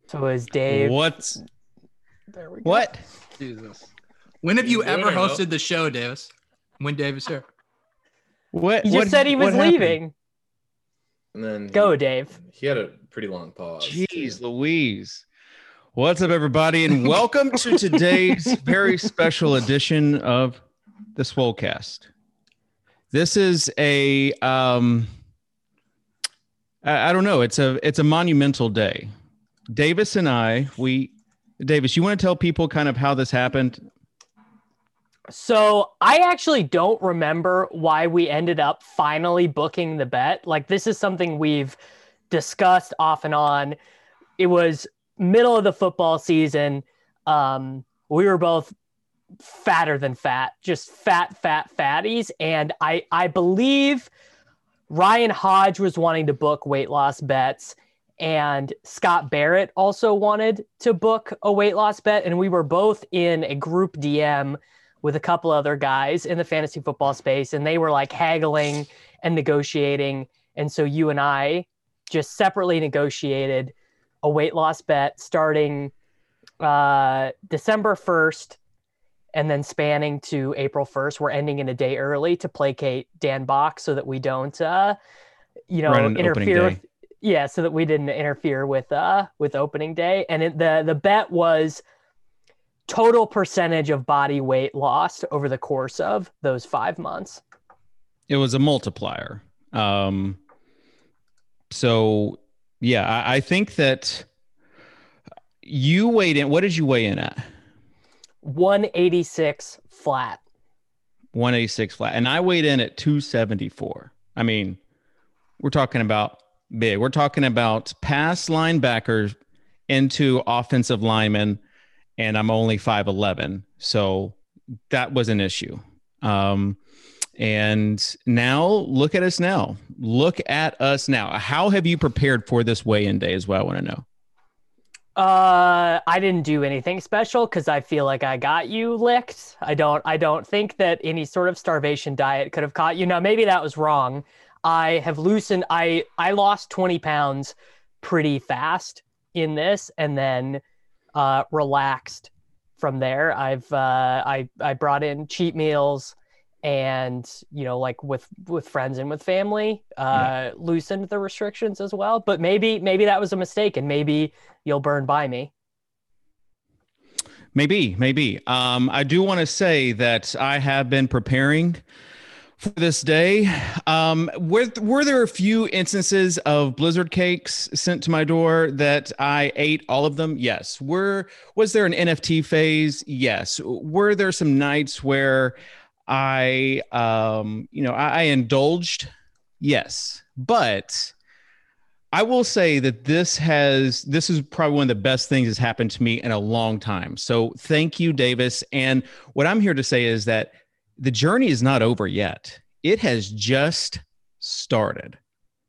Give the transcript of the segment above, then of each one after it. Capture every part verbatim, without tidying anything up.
So is Dave. What? There we go. What? Jesus. When have you He's doing ever it, though. hosted the show, Davis? When Dave is here. What? He just what, said he was what happened? leaving. And then Go, he, Dave. he had a pretty long pause. Jeez, too. Louise. What's up, everybody, and welcome to today's very special edition of the Swolecast. This is a um, I, I don't know. It's a it's a monumental day. Davis and I, we Davis, you want to tell people kind of how this happened? So I actually don't remember why we ended up finally booking the bet. Like, this is something we've discussed off and on. It was middle of the football season. Um, we were both fatter than fat, just fat, fat, fatties. And I, I believe Ryan Hodge was wanting to book weight loss bets, and Scott Barrett also wanted to book a weight loss bet. And we were both in a group D M with a couple other guys in the fantasy football space, and they were like haggling and negotiating. And so you and I just separately negotiated a weight loss bet starting uh, December first and then spanning to April first. We're ending in a day early to placate Dan Bach so that we don't, uh, you know, Right on opening interfere day. with, yeah, so that we didn't interfere with, uh, with opening day. And it, the, the bet was total percentage of body weight lost over the course of those five months. It was a multiplier. Um, so yeah, I, I think that you weighed in. What did you weigh in at? one eighty-six flat. one eighty-six flat. And I weighed in at two seventy-four. I mean, we're talking about big. We're talking about pass linebackers into offensive linemen, and I'm only five eleven. So that was an issue. Um, and now look at us now. Look at us now. How have you prepared for this weigh-in day is what I want to know. Uh, I didn't do anything special because I feel like I got you licked. I don't, I don't think that any sort of starvation diet could have caught you. Now, maybe that was wrong. I have loosened, I, I lost twenty pounds pretty fast in this and then uh, relaxed from there. I've, uh, I, I brought in cheat meals and, you know, like with, with friends and with family, uh, Yeah. loosened the restrictions as well. But maybe, maybe that was a mistake and maybe you'll burn by me. Maybe, maybe. Um, I do want to say that I have been preparing for this day. Um, were, were there a few instances of Blizzard cakes sent to my door that I ate all of them? Yes. Were, was there an N F T phase? Yes. Were there some nights where I, um, you know, I, I indulged? Yes. But I will say that this has, this is probably one of the best things that's happened to me in a long time. So thank you, Davis. And what I'm here to say is that the journey is not over yet. It has just started.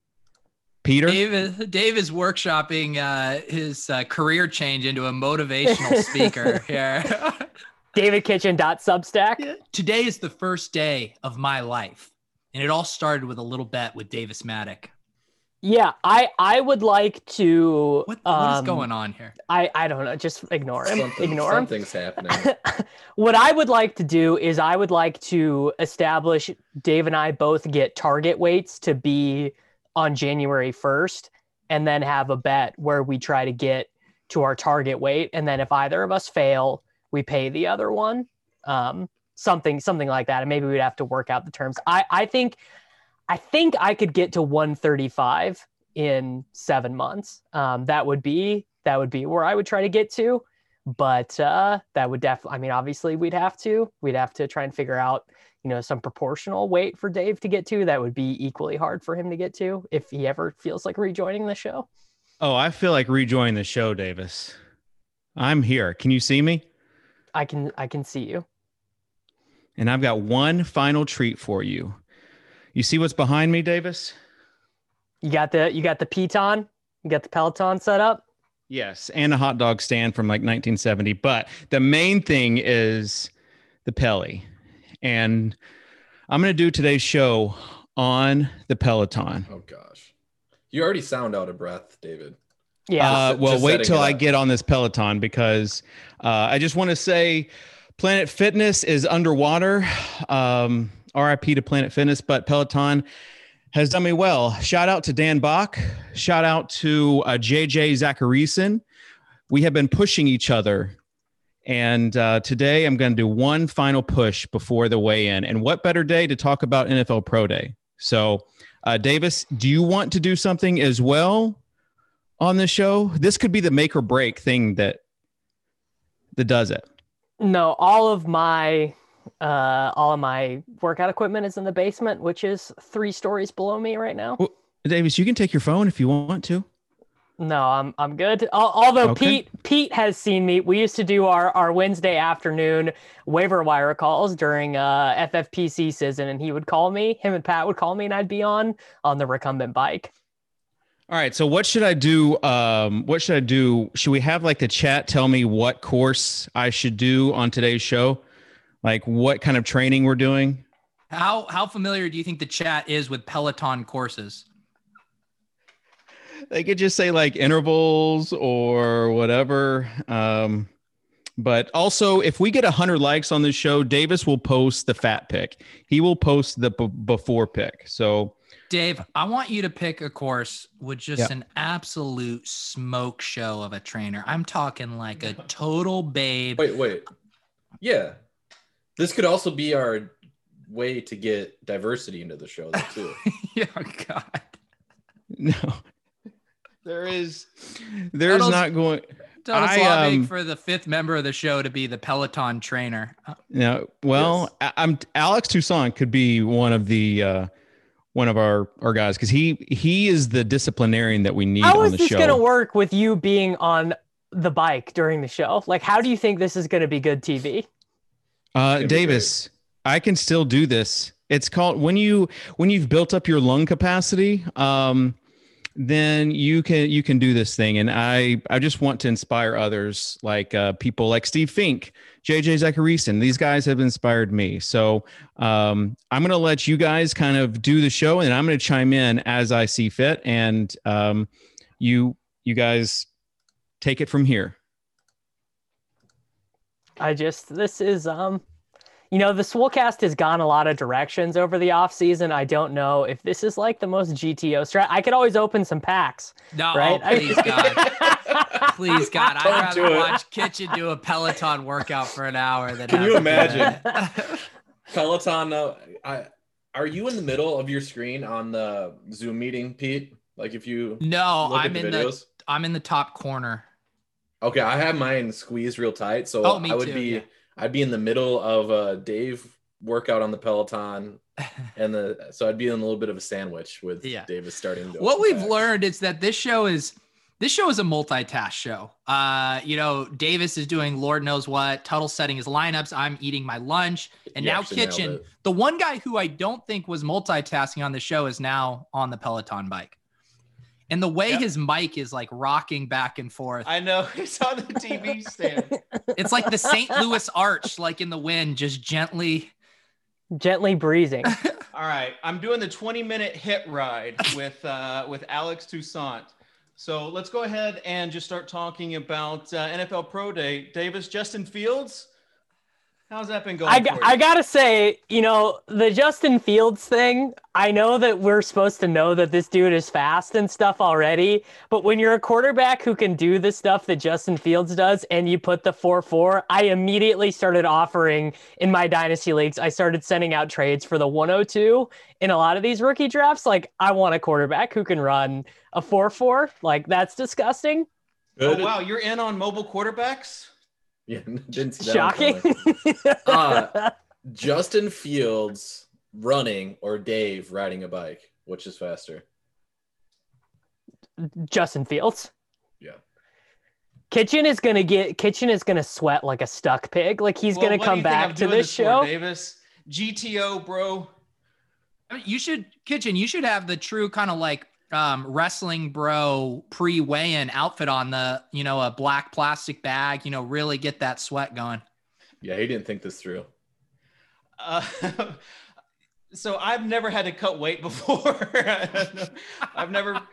Peter? Dave is, Dave is workshopping uh, his uh, career change into a motivational speaker here. David Kitchen dot Substack. Yeah. Today is the first day of my life. And it all started with a little bet with Davis Maddock. Yeah, I, I would like to. What, what um, is going on here? I, I don't know. Just ignore him. Something, ignore him. something's happening. What I would like to do is I would like to establish Dave and I both get target weights to be on January first, and then have a bet where we try to get to our target weight. And then if either of us fail, we pay the other one. Um, something, something like that. And maybe we'd have to work out the terms. I, I think, I think I could get to one thirty-five in seven months. Um, that would be, that would be where I would try to get to. But uh, that would definitely, I mean, obviously we'd have to, we'd have to try and figure out, you know, some proportional weight for Dave to get to. That would be equally hard for him to get to if he ever feels like rejoining the show. Oh, I feel like rejoining the show, Davis. I'm here. Can you see me? I can, I can see you. And I've got one final treat for you. You see what's behind me, Davis? You got the, you got the Peloton, you got the Peloton set up. Yes, and a hot dog stand from like nineteen seventy. But the main thing is the Pelly. And I'm going to do today's show on the Peloton. Oh, gosh. You already sound out of breath, David. Yeah. Uh, Just- well, just wait setting till it I up. get on this Peloton because uh, I just want to say Planet Fitness is underwater. Um, R I P to Planet Fitness, but Peloton has done me well. Shout out to Dan Bach. Shout out to uh, J J Zacharyson. We have been pushing each other. And uh, today I'm going to do one final push before the weigh-in. And what better day to talk about N F L Pro Day? So, uh, Davis, do you want to do something as well on the show? This could be the make or break thing that that does it. No, all of my uh all of my workout equipment is in the basement, which is three stories below me right now. Well, Davis, you can take your phone if you want to. No, I'm I'm good. Al- Although Okay. Pete Pete has seen me. We used to do our, our Wednesday afternoon waiver wire calls during uh F F P C season, and he would call me. Him and Pat would call me, and I'd be on on the recumbent bike. All right. So what should I do? Um, what should I do? Should we have like the chat tell me what course I should do on today's show? Like what kind of training we're doing? How how familiar do you think the chat is with Peloton courses? They could just say like intervals or whatever. Um, but also, if we get one hundred likes on this show, Davis will post the fat pick. He will post the b- before pick. So, Dave, I want you to pick a course with just Yep. an absolute smoke show of a trainer. I'm talking like a total babe. Wait, wait. Yeah. This could also be our way to get diversity into the show, though, too. Yeah, God. no, there is, there's Tuttle's- not going. Tuttle's I, lobbying um, for the fifth member of the show to be the Peloton trainer. Uh, No, well, I, I'm Alex Toussaint could be one of the uh, one of our our guys because he he is the disciplinarian that we need How on is the this show. going to work with you being on the bike during the show? Like, how do you think this is going to be good T V? Uh, It'd be Davis, I can still do this. It's called when you when you've built up your lung capacity, um, then you can you can do this thing. And I I just want to inspire others, like uh, people like Steve Fink, J J Zacharyson. These guys have inspired me. So um, I'm going to let you guys kind of do the show, and I'm going to chime in as I see fit. And um, you you guys take it from here. I just this is um you know, the Swolecast has gone a lot of directions over the off season. I don't know if this is like the most G T O strat. I could always open some packs, No, right? oh, please, God. Please, God. I'd Don't rather do it. watch Kitchen do a Peloton workout for an hour than Can have you to do imagine? that. Peloton, uh, I, are you in the middle of your screen on the Zoom meeting, Pete? Like if you No, look I'm at the in the videos? I'm in the top corner. Okay, I have mine squeezed real tight, so Oh, me I would too, be yeah. I'd be in the middle of a Dave workout on the Peloton, and the so I'd be in a little bit of a sandwich with Yeah. Davis starting to. What open we've packs. learned is that this show is this show is a multitask show. Uh, you know, Davis is doing Lord knows what. Tuttle's setting his lineups. I'm eating my lunch, and You now actually nailed Kitchen. it. The one guy who I don't think was multitasking on the show is now on the Peloton bike. And the way Yep. his mic is like rocking back and forth, I know it's on the T V stand. it's like the Saint Louis Arch, like in the wind, just gently. Gently breezing. All right, I'm doing the twenty minute hit ride with uh, with Alex Toussaint. So let's go ahead and just start talking about uh, N F L Pro Day. Davis, Justin Fields, how's that been going? I, for g- you? I gotta say, you know, the Justin Fields thing, I know that we're supposed to know that this dude is fast and stuff already, but when you're a quarterback who can do the stuff that Justin Fields does and you put the four four, I immediately started offering in my dynasty leagues, I started sending out trades for the one oh two in a lot of these rookie drafts. Like, I want a quarterback who can run a four four. Like, that's disgusting. Oh Good. wow, you're in on mobile quarterbacks. Yeah, didn't see that one Shocking. coming. Uh, Justin Fields running or Dave riding a bike, which is faster? Justin Fields. Yeah. Kitchen is gonna get Kitchen is gonna sweat like a stuck pig. Like he's Well, gonna what do come you think I'm back to doing this for, show. Davis, G T O, bro. I mean, you should, Kitchen, you should have the true kind of like um, wrestling bro pre weigh-in outfit on, the, you know, a black plastic bag, you know, really get that sweat going. Yeah, he didn't think this through. Uh, so I've never had to cut weight before. I've never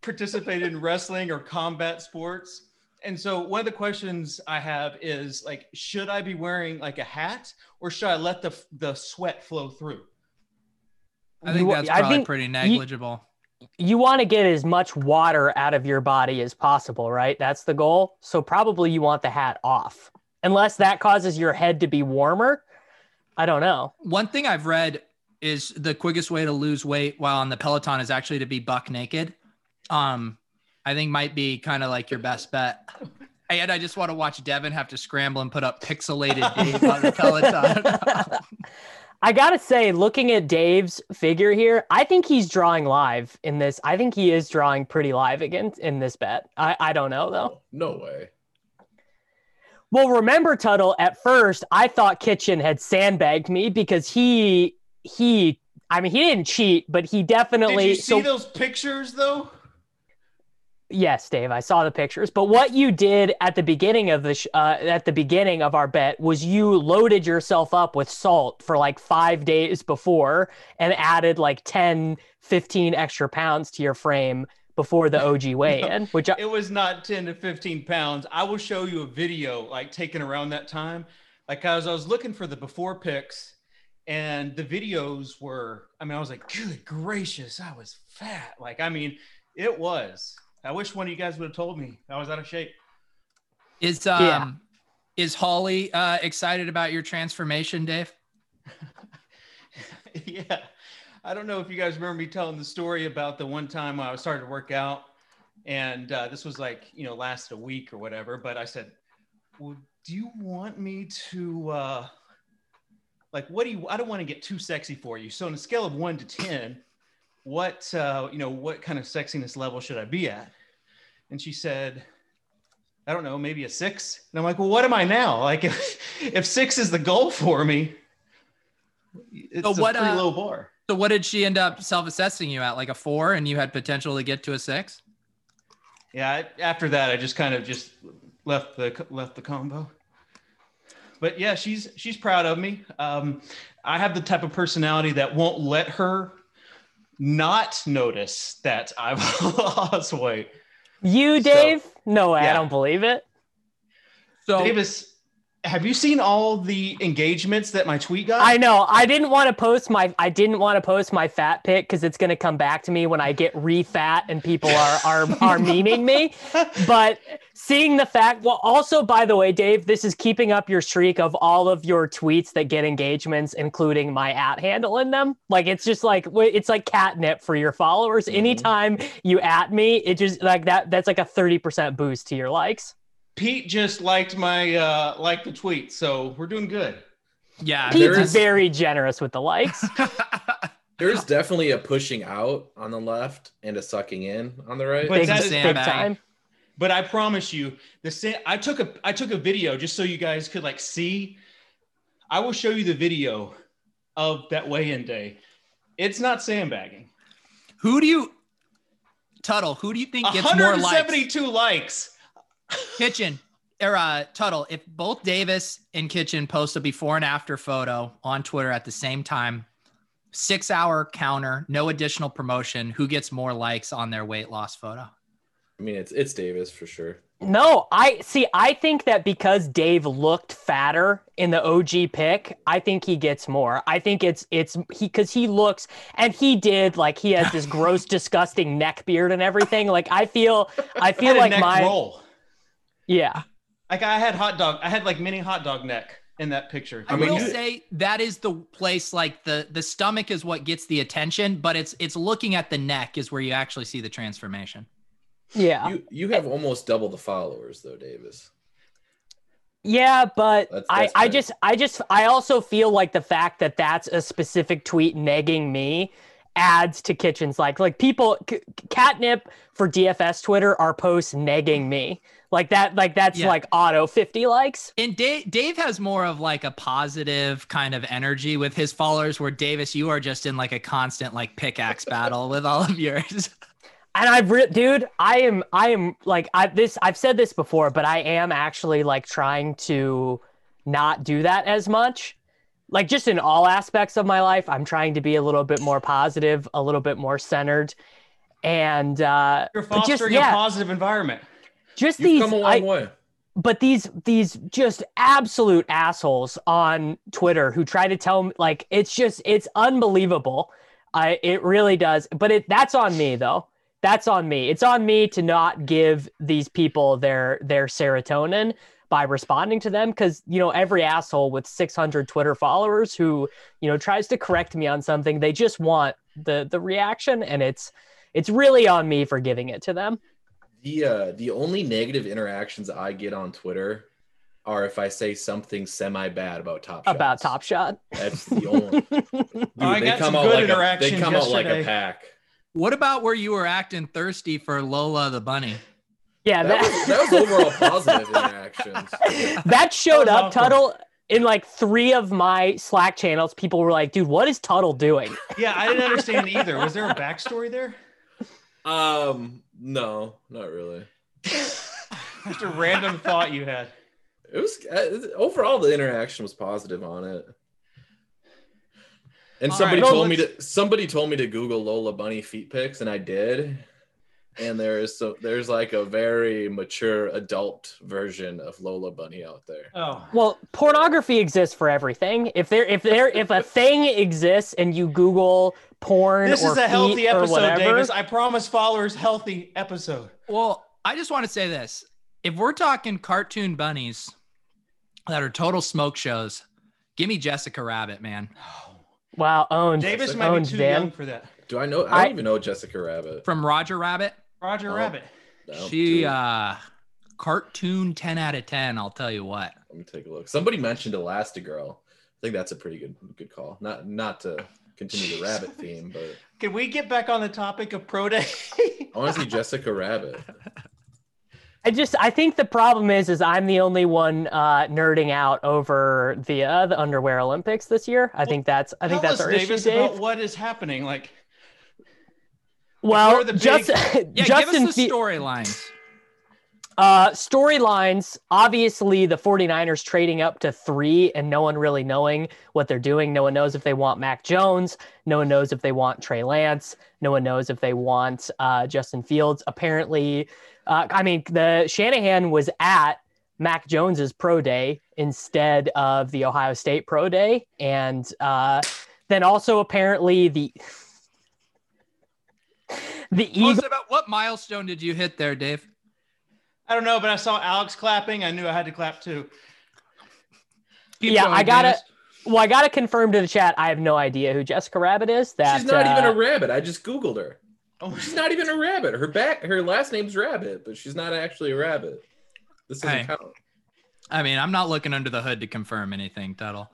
participated in wrestling or combat sports. And so one of the questions I have is like, should I be wearing like a hat or should I let the the sweat flow through? I think You- that's I probably think pretty you- negligible. You want to get as much water out of your body as possible, right? That's the goal. So probably you want the hat off, unless that causes your head to be warmer. I don't know. One thing I've read is the quickest way to lose weight while on the Peloton is actually to be buck naked. Um, I think might be kind of like your best bet. And I just want to watch Devin have to scramble and put up pixelated Dave on the Peloton. I gotta say, looking at Dave's figure here, I think he's drawing live in this. I think he is drawing pretty live again in this bet. I, I don't know though. No way. Well, remember, Tuttle, at first I thought Kitchen had sandbagged me because he he I mean he didn't cheat, but he definitely Did you see so, those pictures though? Yes, Dave, I saw the pictures. But what you did at the beginning of the sh- uh, at the beginning of our bet was you loaded yourself up with salt for like five days before and added like ten, fifteen extra pounds to your frame before the O G weigh-in, which I, It was not ten to fifteen pounds. I will show you a video like taken around that time. Like I was, I was looking for the before pics and the videos were, I mean, I was like, good gracious, I was fat. Like, I mean, it was. I wish one of you guys would have told me I was out of shape. Is um Yeah. is Holly uh, excited about your transformation, Dave? Yeah. I don't know if you guys remember me telling the story about the one time I was starting to work out and uh, this was like, you know, lasted a week or whatever. But I said, well, do you want me to, uh, like, what do you, I don't want to get too sexy for you. So on a scale of one to ten, what, uh, you know, what kind of sexiness level should I be at? And she said, I don't know, maybe a six. And I'm like, well, what am I now? Like if, if six is the goal for me, it's So what, a pretty uh, low bar. So what did she end up self-assessing you at? Like a four, and you had potential to get to a six? Yeah. I- After that, I just kind of just left the, left the combo. But yeah, she's, she's proud of me. Um, I have the type of personality that won't let her not notice that I've lost weight. you, So, Dave? No way, I yeah. don't believe it. So Davis, have you seen all the engagements that my tweet got? I know. I didn't want to post my I didn't want to post my fat pic because it's gonna come back to me when I get re-fat and people are are are memeing me. But seeing the fact, well, also by the way, Dave, this is keeping up your streak of all of your tweets that get engagements, including my at handle in them. Like it's just like it's like catnip for your followers. Mhm. Anytime you at me, it just like that. That's like a thirty percent boost to your likes. Pete just liked my uh liked the tweet, so we're doing good. yeah, Pete's there is- very generous with the likes. There's definitely a pushing out on the left and a sucking in on the right. But Big, that is- big sandbag. time. But I promise you, the sa- I took a I took a video just so you guys could like see. I will show you the video of that weigh-in day. It's not sandbagging. Who do you, Tuttle? Who do you think gets more likes? one hundred seventy-two likes. Kitchen or uh, Tuttle? If both Davis and Kitchen post a before and after photo on Twitter at the same time, six-hour counter, no additional promotion. Who gets more likes on their weight loss photo? I mean, it's it's Davis for sure. No, I see. I think that because Dave looked fatter in the O G pick, I think he gets more. I think it's it's he because he looks and he did like he has this gross, disgusting neck beard and everything. Like I feel, I I feel had a like neck my roll. yeah. Like I had hot dog. I had like mini hot dog neck in that picture. I, I mean, will you- say that is the place. Like the the stomach is what gets the attention, but it's it's looking at the neck is where you actually see the transformation. Yeah. You you have almost double the followers though, Davis. Yeah, but That's- I, that's I fair. just, I just, I also feel like the fact that that's a specific tweet negging me adds to Kitchen's like, like people, c- catnip for D F S Twitter are posts negging me like that, like that's Yeah. like auto fifty likes. And Dave, Dave has more of like a positive kind of energy with his followers, where Davis, you are just in like a constant like pickaxe battle with all of yours. And I've, re- dude, I am, I am like, I this, I've said this before, but I am actually like trying to not do that as much. Like just in all aspects of my life, I'm trying to be a little bit more positive, a little bit more centered. And uh, You're but just, fostering yeah, a positive environment. just You've these, come a long I, way. but these these just absolute assholes on Twitter who try to tell me, like, it's just it's unbelievable. I it really does. But it that's on me though. That's on me. It's on me to not give these people their their serotonin by responding to them, because you know every asshole with six hundred Twitter followers who you know tries to correct me on something, they just want the the reaction, and it's it's really on me for giving it to them. The uh, the only negative interactions I get on Twitter are if I say something semi bad about Top Shot. About Top Shot. That's the only. Dude, I they got come some out good like a, interactions they come out like a yesterday. pack. What about where you were acting thirsty for Lola the bunny? Yeah, That that, was, that was overall positive interactions. that showed That up, was awkward. Tuttle, in like three of my Slack channels. People were like, dude, what is Tuttle doing? Yeah, I didn't understand either. Was there a backstory there? Um, no, not really. Just a random thought you had. It was uh, overall the interaction was positive on it. And All somebody right, told me let's- to somebody told me to Google Lola Bunny feet pics, and I did. And there is so there's like a very mature adult version of Lola Bunny out there. Oh. Well, pornography exists for everything. If there, if there, if a thing exists and you Google porn This or is a healthy feet or episode, whatever, Davis. I promise followers healthy episode. Well, I just want to say this. If we're talking cartoon bunnies that are total smoke shows, give me Jessica Rabbit, man. wow, owned, Davis Jessica might be owned, too Dan. young for that. Do I know? I don't I- even know Jessica Rabbit. From Roger Rabbit. Roger Oh. Rabbit. No, She dude, uh cartoon ten out of ten, I'll tell you what. let me take a look. Somebody mentioned Elastigirl. I think that's a pretty good good call. Not not to continue the rabbit theme, but Can we get back on the topic of Pro Day? I want to see Jessica Rabbit. I just, I think the problem is, is I'm the only one uh, nerding out over the uh, the underwear Olympics this year. I think that's, I think Tell that's us, our Davis, issue, Dave. about what is happening. Like, Well, what are the big- just, Yeah, Justin give us the Fe- storylines. Uh, storylines, obviously the 49ers trading up to three and no one really knowing what they're doing. No one knows if they want Mac Jones. No one knows if they want Trey Lance. No one knows if they want uh, Justin Fields. Apparently, uh, I mean, the Shanahan was at Mac Jones's pro day instead of the Ohio State pro day. And uh, then also apparently the the What, was Eagles. it about, what milestone did you hit there, Dave? I don't know, but I saw Alex clapping. I knew I had to clap too. Keep Yeah, going, I gotta- Davis. Well, I got to confirm to the chat. I have no idea who Jessica Rabbit is. That She's not even uh, a rabbit. I just Googled her. Oh, She's not even a rabbit. Her back, her last name's Rabbit, but she's not actually a rabbit. This doesn't Hey. count. I mean, I'm not looking under the hood to confirm anything, Tuttle.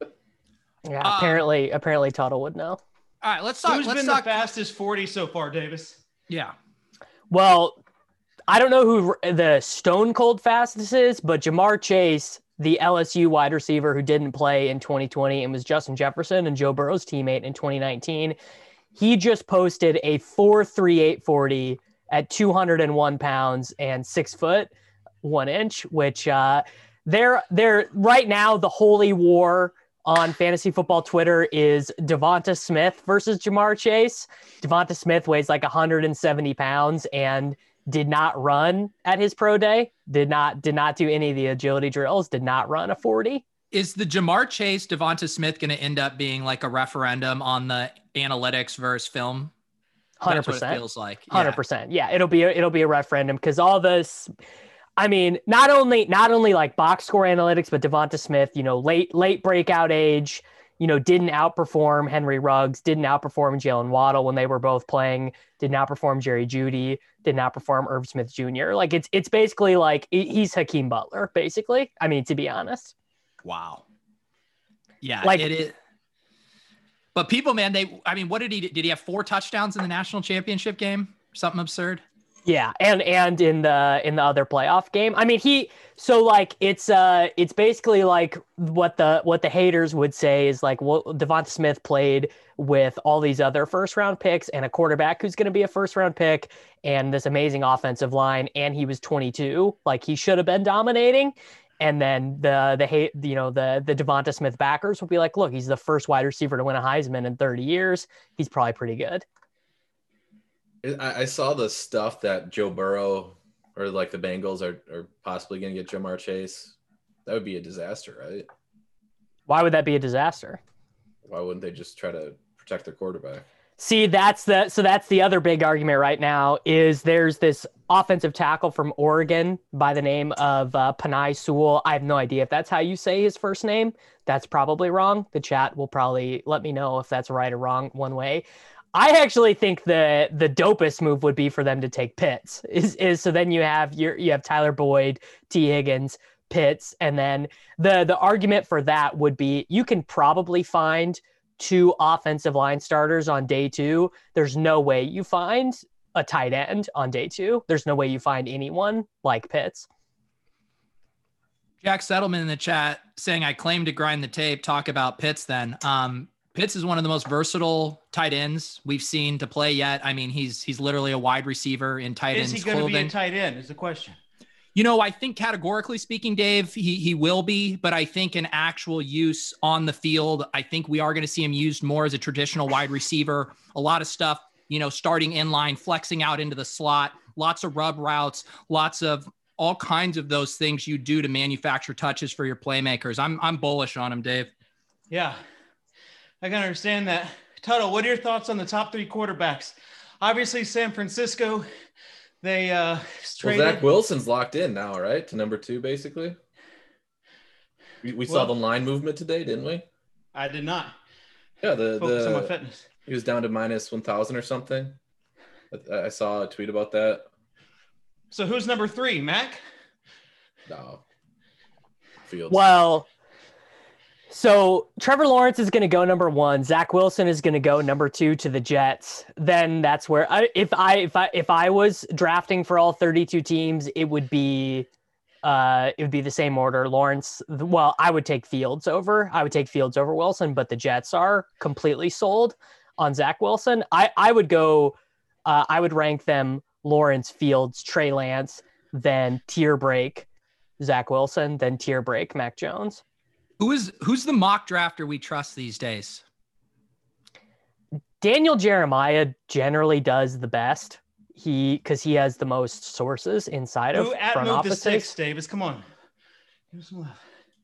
Yeah, Uh, apparently, apparently Tuttle would know. All right, let's talk. Who's let's been talk. the fastest forty so far, Davis? Yeah. Well, I don't know who the stone cold fastest is, but Jamar Chase, the L S U wide receiver who didn't play in twenty twenty and was Justin Jefferson and Joe Burrow's teammate in twenty nineteen, he just posted a four three eight forty at two hundred one pounds and six foot one inch, which uh, they're they're right now the holy war on fantasy football Twitter is Devonta Smith versus Jamar Chase. Devonta Smith weighs like one hundred seventy pounds and did not run at his pro day, did not did not do any of the agility drills, did not run a forty. Is the Jamar Chase, Devonta Smith going to end up being like a referendum on the analytics versus film? one hundred That's what it percent. feels like. one hundred percent. Yeah, it'll be a, it'll be a referendum because all this, I mean, not only not only like box score analytics, but Devonta Smith, you know, late late breakout age, you know, didn't outperform Henry Ruggs, didn't outperform Jalen Waddle when they were both playing, didn't outperform Jerry Jeudy, didn't outperform Irv Smith Junior Like it's it's basically like he- he's Hakeem Butler, basically. I mean, to be honest. Wow. Yeah, Like- it is. But people, man, they. I mean, what did he? Did he have four touchdowns in the national championship game? Something absurd. Yeah, and and in the in the other playoff game, I mean, he so like it's uh it's basically like what the what the haters would say is like, well, Devonta Smith played with all these other first round picks and a quarterback who's going to be a first round pick and this amazing offensive line, and he was twenty-two, like he should have been dominating. And then the the hate you know the the Devonta Smith backers will be like, look, he's the first wide receiver to win a Heisman in thirty years. He's probably pretty good. I, I saw the stuff that Joe Burrow or like the Bengals are, are possibly going to get Jamar Chase. That would be a disaster, right? Why would that be a disaster? Why wouldn't they just try to protect their quarterback? See, that's the so that's the other big argument right now is there's this offensive tackle from Oregon by the name of uh, Penei Sewell. I have no idea if that's how you say his first name. That's probably wrong. The chat will probably let me know if that's right or wrong one way. I actually think the the dopest move would be for them to take Pitts. Is is so then you have your you have Tyler Boyd, T. Higgins, Pitts, and then the the argument for that would be you can probably find two offensive line starters on day two. There's no way you find a tight end on day two. There's no way you find anyone like Pitts. Jack Settlement in the chat saying, I claim to grind the tape. Talk about Pitts then. Um, Pitts is one of the most versatile tight ends we've seen to play yet. I mean, he's he's literally a wide receiver in tight ends. Is he going to be a tight end is the question. You know, I think categorically speaking, Dave, he he will be, but I think in actual use on the field, I think we are going to see him used more as a traditional wide receiver. A lot of stuff, you know, starting in line, flexing out into the slot, lots of rub routes, lots of all kinds of those things you do to manufacture touches for your playmakers. I'm I'm bullish on him, Dave. Yeah, I can understand that. Tuttle, what are your thoughts on the top three quarterbacks? Obviously, San Francisco. They uh well, Zach Wilson's locked in now, right? To number two, basically. We, we well, saw the line movement today, didn't we? I did not. Yeah, the focus the on my fitness. He was down to minus one thousand or something. I, I saw a tweet about that. So who's number three, Mac? No. Fields. Well, so Trevor Lawrence is going to go number one. Zach Wilson is going to go number two to the Jets. Then that's where I, if I if I if I was drafting for all thirty-two teams, it would be uh it would be the same order. Lawrence. Well, I would take Fields over. I would take Fields over Wilson, but the Jets are completely sold on Zach Wilson. I I would go. Uh, I would rank them Lawrence, Fields, Trey Lance, then tier break Zach Wilson, then tier break Mac Jones. Who is who's the mock drafter we trust these days? Daniel Jeremiah generally does the best. He because he has the most sources inside Who of at front move the offices. sticks, Davis? Come on. Give us some love.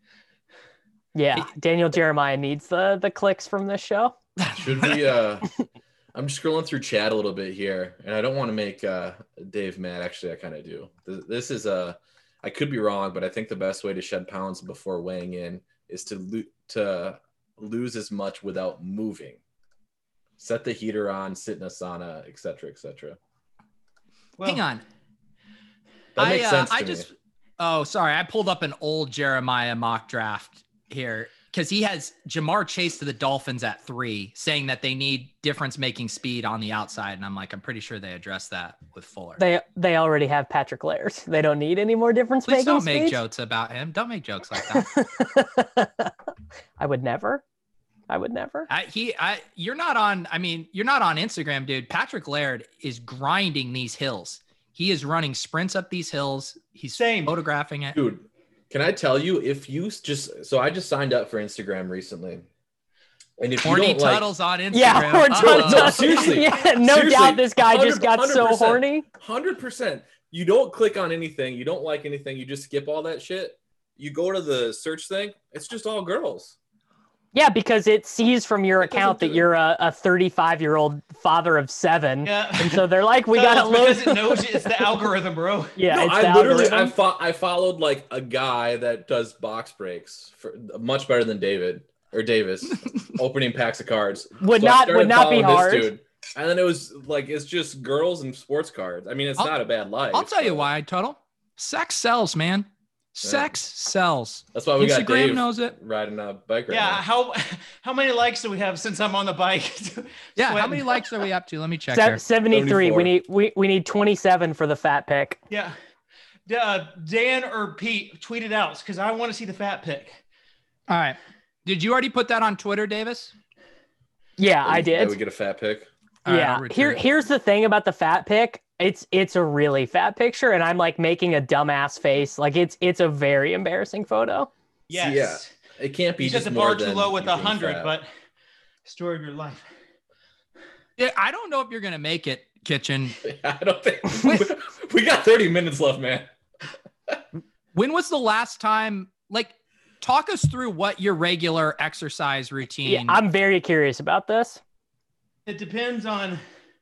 Yeah, Daniel Jeremiah needs the the clicks from this show. Should we? Uh, I'm just scrolling through chat a little bit here, and I don't want to make uh, Dave mad. Actually, I kind of do. This, this is a. I could be wrong, but I think the best way to shed pounds before weighing in is to lo- to lose as much without moving. Set the heater on, sit in a sauna, et cetera, et cetera. Well, Hang on. That makes I, uh, sense to I me. just, oh, sorry. I pulled up an old Jeremiah mock draft here because he has Jamar Chase to the Dolphins at three, saying that they need difference-making speed on the outside. And I'm like, I'm pretty sure they addressed that with Fuller. They they already have Patrick Laird. They don't need any more difference Please making don't make speed. jokes about him. Don't make jokes like that. I would never. I would never. I, he, I, you're not on. I mean, you're not on Instagram, dude. Patrick Laird is grinding these hills. He is running sprints up these hills. He's Same. photographing it. Dude, can I tell you if you just so I just signed up for Instagram recently. And if Horny you don't like, Tuttles on Instagram. Yeah, or Uh-oh. No, seriously. Yeah, no Seriously, doubt this guy just got so one hundred percent. horny. one hundred percent. You don't click on anything. You don't like anything. You just skip all that shit. You go to the search thing. It's just all girls. Yeah, because it sees from your It doesn't account do that it. you're a thirty-five-year-old father of seven. Yeah. And so they're like, we No, got to it's because load. it knows it's the algorithm, bro. Yeah, No, it's I the literally I, algorithm. fo- I followed like a guy that does box breaks for much better than David or Davis opening packs of cards. Would So I not started would not be following this hard. dude. And then it was like it's just girls and sports cards. I mean, it's I'll- not a bad life. I'll tell you but why, Tuttle. Sex sells, man. Sex sells. That's why we got Instagram Dave knows it. riding a bike right Yeah. now. How how many likes do we have since I'm on the bike? Yeah, how Sweating. many likes are we up to? Let me check Se- here. seventy-three. seventy-four. We need we, we need twenty-seven for the fat pick. Yeah. Uh, Dan or Pete, tweet it out because I want to see the fat pick. All right. Did you already put that on Twitter, Davis? Yeah, I That did. we get a fat pick. All right, Yeah. I'll retweet Here it. here's the thing about the fat pick. It's it's a really fat picture, and I'm like making a dumbass face. Like it's it's a very embarrassing photo. Yes. Yeah. It can't be You set just the more bar too than low with you a being hundred, fat. but story of your life. Yeah, I don't know if you're gonna make it Kitchen. I don't think we got thirty minutes left, man. When was the last time, like, talk us through what your regular exercise routine? Yeah, I'm very curious about this. It depends on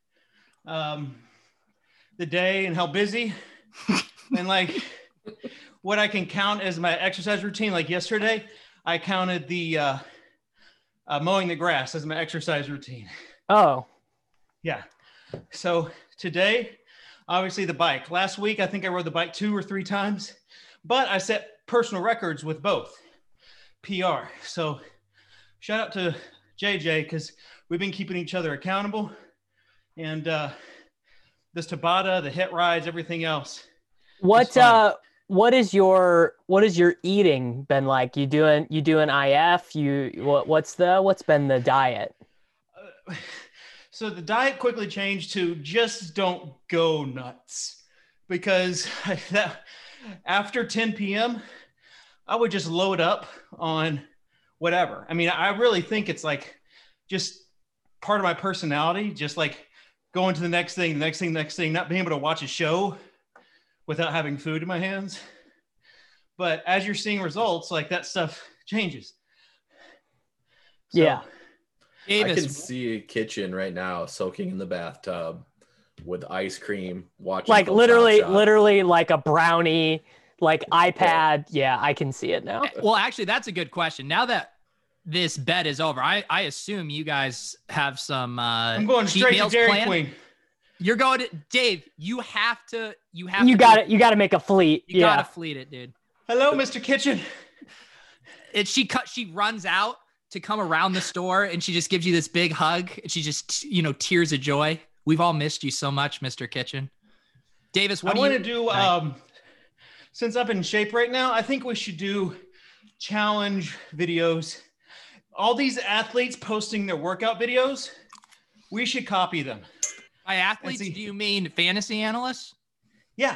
um, the day and how busy, and like what I can count as my exercise routine. Like yesterday, I counted the uh, uh, mowing the grass as my exercise routine. Oh, Yeah. So today, obviously the bike. Last week, I think I rode the bike two or three times, but I set personal records with both P R. So shout out to J J because we've been keeping each other accountable. And uh, this Tabata, the hit rides, everything else. what fun. uh, what is your what is your eating been like? You doing you doing I F? You what what's the what's been the diet? Uh, so the diet quickly changed to just don't go nuts because I, that, after ten p.m., I would just load up on whatever. I mean, I really think it's like just part of my personality, just like going to the next thing, the next thing, the next thing, not being able to watch a show without having food in my hands. But as you're seeing results, like that stuff changes. So, Yeah. Davis, I can see a kitchen right now soaking in the bathtub with ice cream, watching Like Top literally, Shot. literally like a brownie, like iPad. Yeah, I can see it now. well, actually, that's a good question. Now that this bet is over, I, I assume you guys have some uh I'm going cheat straight to meals Dairy planned. Queen. You're going to Dave, you have to you have You to got it. You got to make a fleet. You Yeah. gotta fleet it, dude. Hello, Mister Kitchen. And she cut she runs out to come around the store and she just gives you this big hug and she just, you know, tears of joy. We've all missed you so much, Mister Kitchen. Davis, what I do want you to do, um, since I'm in shape right now, I think we should do challenge videos. All these athletes posting their workout videos, we should copy them. by athletes? see. Do you mean fantasy analysts? Yeah.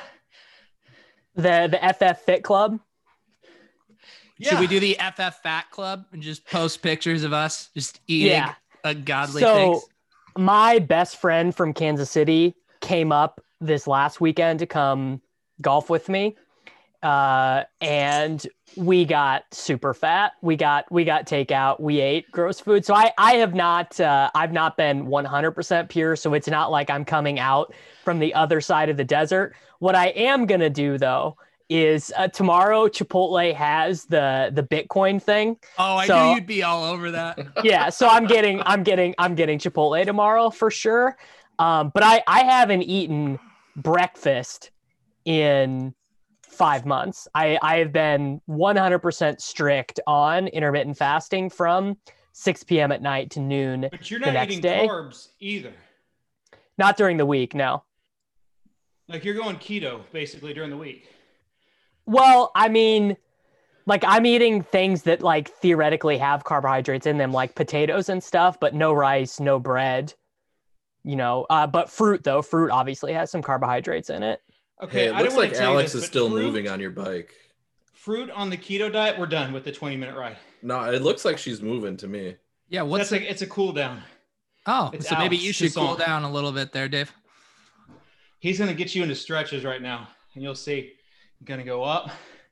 The the F F Fit Club. Yeah. Should we do the F F Fat Club and just post pictures of us just eating Yeah. ungodly So things? my best friend from Kansas City came up this last weekend to come golf with me. Uh, and we got super fat. We got, we got takeout. We ate gross food. So I, I have not, uh, I've not been one hundred percent pure. So it's not like I'm coming out from the other side of the desert. What I am going to do though, is uh, tomorrow Chipotle has the, the Bitcoin thing. Oh, I so- knew you'd be all over that. Yeah. So I'm getting, I'm getting, I'm getting Chipotle tomorrow for sure. Um, but I, I haven't eaten breakfast in five months. I, I have been one hundred percent strict on intermittent fasting from six p.m. at night to noon. But you're the not next eating day. carbs either. Not during the week, no. Like you're going keto basically during the week. Well, I mean, like I'm eating things that like theoretically have carbohydrates in them, like potatoes and stuff, but no rice, no bread, you know, uh, but fruit though, fruit obviously has some carbohydrates in it. Okay, Hey, it I looks don't want like to tell you Alex this, is but still fruit, moving on your bike. Fruit on the keto diet, we're done with the twenty minute ride. No, it looks like she's moving to me. Yeah, what's That's like it's a cool down. Oh, It's so maybe Alex, you his should cool song. down a little bit there, Dave. He's gonna get you into stretches right now, and you'll see. You're gonna go up.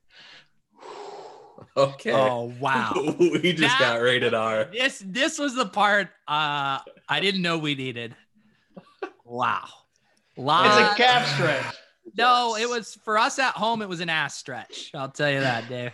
Okay. Oh wow. we just That- got rated R. This this was the part uh I didn't know we needed. Wow. It's Lot- a calf stretch. no, it was for us at home, it was an ass stretch. I'll tell you that, Dave.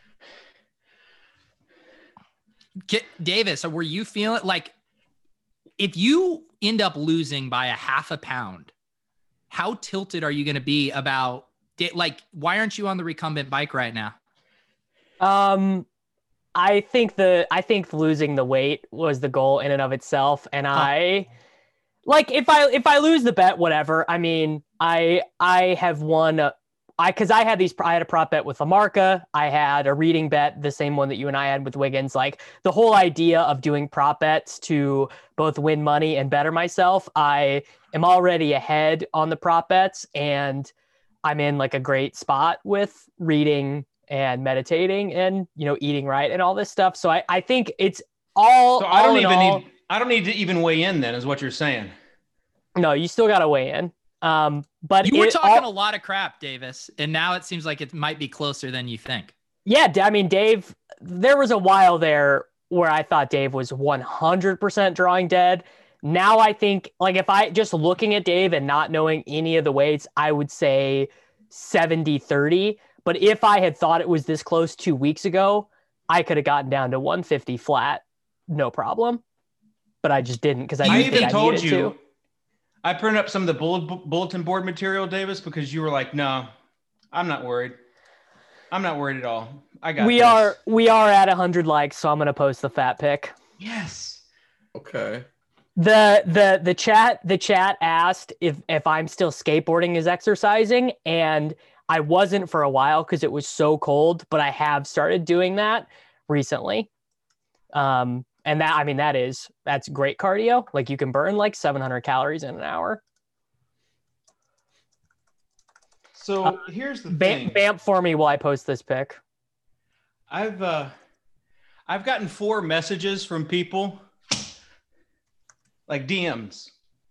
Ki- Davis, were you feeling like if you end up losing by a half a pound, how tilted are you going to be about di- like why aren't you on the recumbent bike right now? Um, I think the I think losing the weight was the goal in and of itself, and I like if I if I lose the bet, whatever. I mean, I I have won. A, I because I had these I had a prop bet with Lamarca. I had a reading bet, the same one that you and I had with Wiggins. Like the whole idea of doing prop bets to both win money and better myself. I am already ahead on the prop bets, and I'm in like a great spot with reading and meditating and, you know, eating right and all this stuff. So I, I think it's all, So I all don't in even all- need. I don't need to even weigh in. Then is what you're saying. No, you still got to weigh in. Um, but You were it talking all- a lot of crap, Davis, and now it seems like it might be closer than you think. Yeah, I mean, Dave, there was a while there where I thought Dave was one hundred percent drawing dead. Now I think, like, if I just looking at Dave and not knowing any of the weights, I would say seventy thirty. But if I had thought it was this close two weeks ago, I could have gotten down to one fifty flat, no problem. But I just didn't because I, I didn't think even I told needed you. to. I printed up some of the bullet, bulletin board material, Davis, because you were like, "No, I'm not worried. I'm not worried at all. I got We this." are we are at one hundred likes, so I'm gonna post the fat pic. Yes. Okay. The the the chat the chat asked if if I'm still skateboarding as exercising, and I wasn't for a while because it was so cold, but I have started doing that recently. Um, and that I mean that is that's great cardio. Like you can burn like seven hundred calories in an hour. So Uh, here's the Bam, thing. bamp for me while I post this pic. I've uh, I've gotten four messages from people, like D Ms.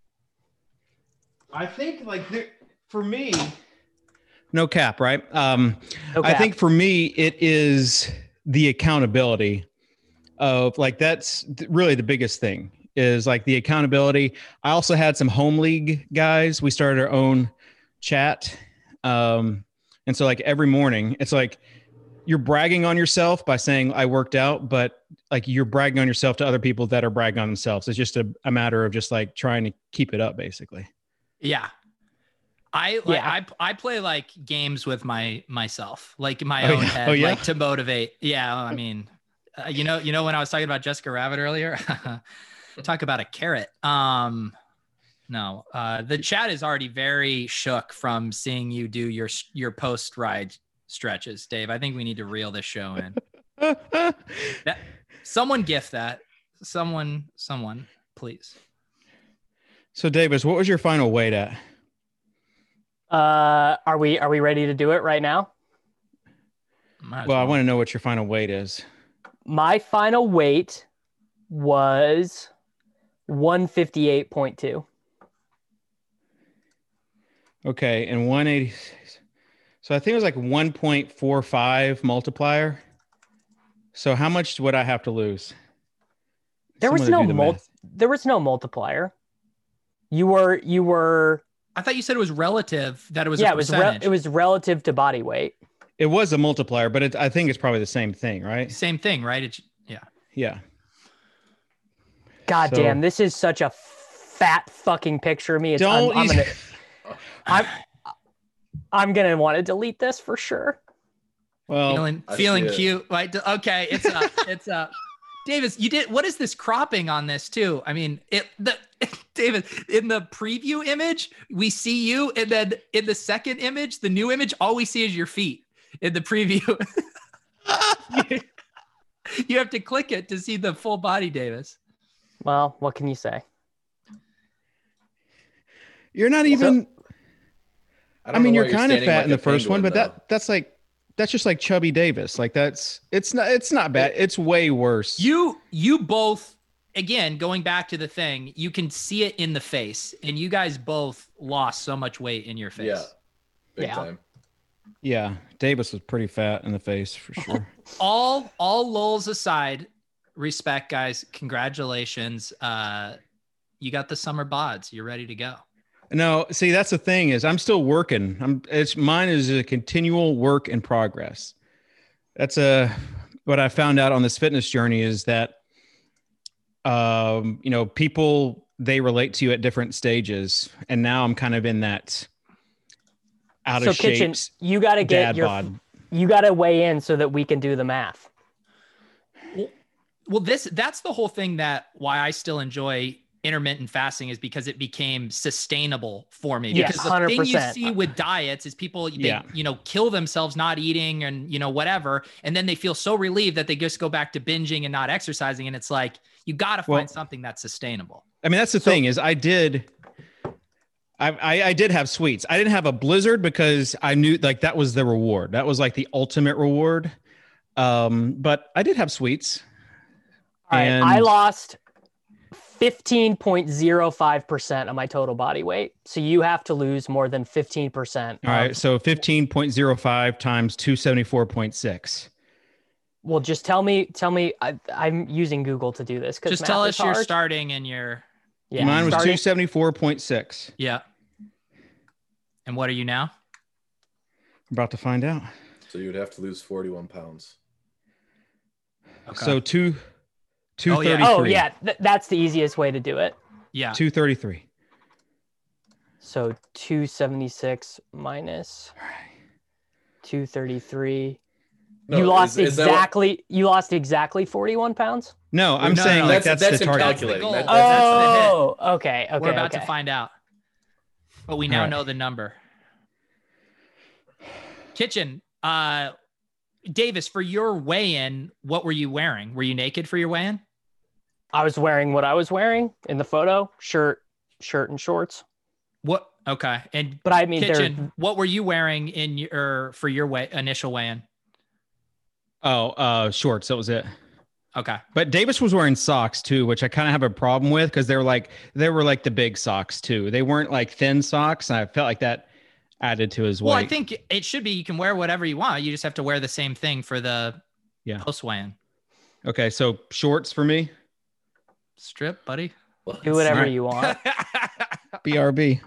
I think like there, for me, No cap, right? Um, No I cap. think for me, it is the accountability of like, that's th- really the biggest thing is like the accountability. I also had some home league guys. We started our own chat. Um, and so like every morning it's like, you're bragging on yourself by saying I worked out, but like you're bragging on yourself to other people that are bragging on themselves. It's just a, a matter of just like trying to keep it up basically. Yeah. I like Yeah. I I play like games with my myself, like in my Oh, own yeah. head, Oh, yeah? like to motivate. Yeah, I mean, uh, you know, you know when I was talking about Jessica Rabbit earlier, talk about a carrot. Um, no, uh, the chat is already very shook from seeing you do your your post ride stretches, Dave. I think we need to reel this show in. That, someone gift that. Someone, someone, please. So Davis, what was your final weight at? Uh, are we are we ready to do it right now? Might as Well, I want to know what your final weight is. My final weight was one fifty-eight point two. Okay, and one eighty. So I think it was like one point four five multiplier. So how much would I have to lose? There was Someone no do the mul- math. there was no multiplier. You were you were I thought you said it was relative. That it was yeah a it was re- percentage. it was relative to body weight. It was a multiplier, but it, I think it's probably the same thing, right? Same thing, right? It's, yeah. Yeah. God So- damn, this is such a fat fucking picture of me. It's, Don't. I'm, I'm eat- gonna I'm I'm gonna want to delete this for sure. well, feeling I feeling see it. cute. Right? Okay, it's up. It's up. Davis, you did. What is this cropping on this too? I mean, it. The David, in the preview image, we see you, and then in the second image, the new image, all we see is your feet in the preview. you, you have to click it to see the full body, Davis. Well, what can you say? you're not even. I, I, don't mean, know you're why kind of standing fat like in the a first one, penguin, but though. that that's like that's just like Chubby Davis. Like that's it's not it's not bad. It's way worse. You you both again going back to the thing, you can see it in the face, and you guys both lost so much weight in your face. Yeah. Big Yeah. time. Yeah, Davis was pretty fat in the face for sure. all all lulls aside, respect, guys. Congratulations. Uh, you got the summer bods. You're ready to go. No, see, that's the thing is I'm still working. I'm it's mine is a continual work in progress. That's a what I found out on this fitness journey is that um, you know, people they relate to you at different stages. And now I'm kind of in that out So of shape kitchen, you got to get dad your bod. you got to weigh in so that we can do the math. Well, this that's the whole thing that why I still enjoy intermittent fasting is because it became sustainable for me. Yes, Because the one hundred thing you percent. see with diets is people, they, Yeah. you know, kill themselves not eating and, you know, whatever. And then they feel so relieved that they just go back to binging and not exercising. And it's like, you got to find Well- something that's sustainable. I mean, that's the So- thing is I did, I, I I did have sweets. I didn't have a blizzard because I knew like that was the reward. That was like the ultimate reward. Um, but I did have sweets. All right, And- I lost fifteen point zero five percent of my total body weight. So you have to lose more than fifteen percent. All right. So fifteen point zero five times two seventy-four point six. Well, just tell me, tell me, I, I'm using Google to do this. Just tell us you're starting and you're. Yeah, Mine was starting- two seventy-four point six. Yeah. And what are you now? About to find out. So you would have to lose forty-one pounds. Okay. So two, two Oh, yeah. thirty-three. Oh, yeah. Th- that's the easiest way to do it. Yeah. two thirty-three. So two seventy-six minus two thirty-three. No, you lost is- is that what- exactly. You lost exactly forty-one pounds. No, I'm No, saying no, like that's- that's, that's the him target. calculating. goal. That- That's the hit. Oh, okay. Okay. We're about okay. to find out. But we now Right. know the number. Kitchen, uh, Davis, for your weigh-in, what were you wearing? Were you naked for your weigh-in? I was wearing what I was wearing in the photo: shirt, shirt, and shorts. What? Okay. And But I mean, they're Kitchen, what were you wearing in your for your way initial weigh-in? Oh, uh, shorts. That was it. Okay. But Davis was wearing socks too, which I kind of have a problem with because they were like they were like the big socks too. They weren't like thin socks, and I felt like that added to his weight. Well, I think it should be you can wear whatever you want. You just have to wear the same thing for the Yeah. post weigh-in. Okay, so shorts for me. Strip, buddy. do whatever Alright. you want. B R B.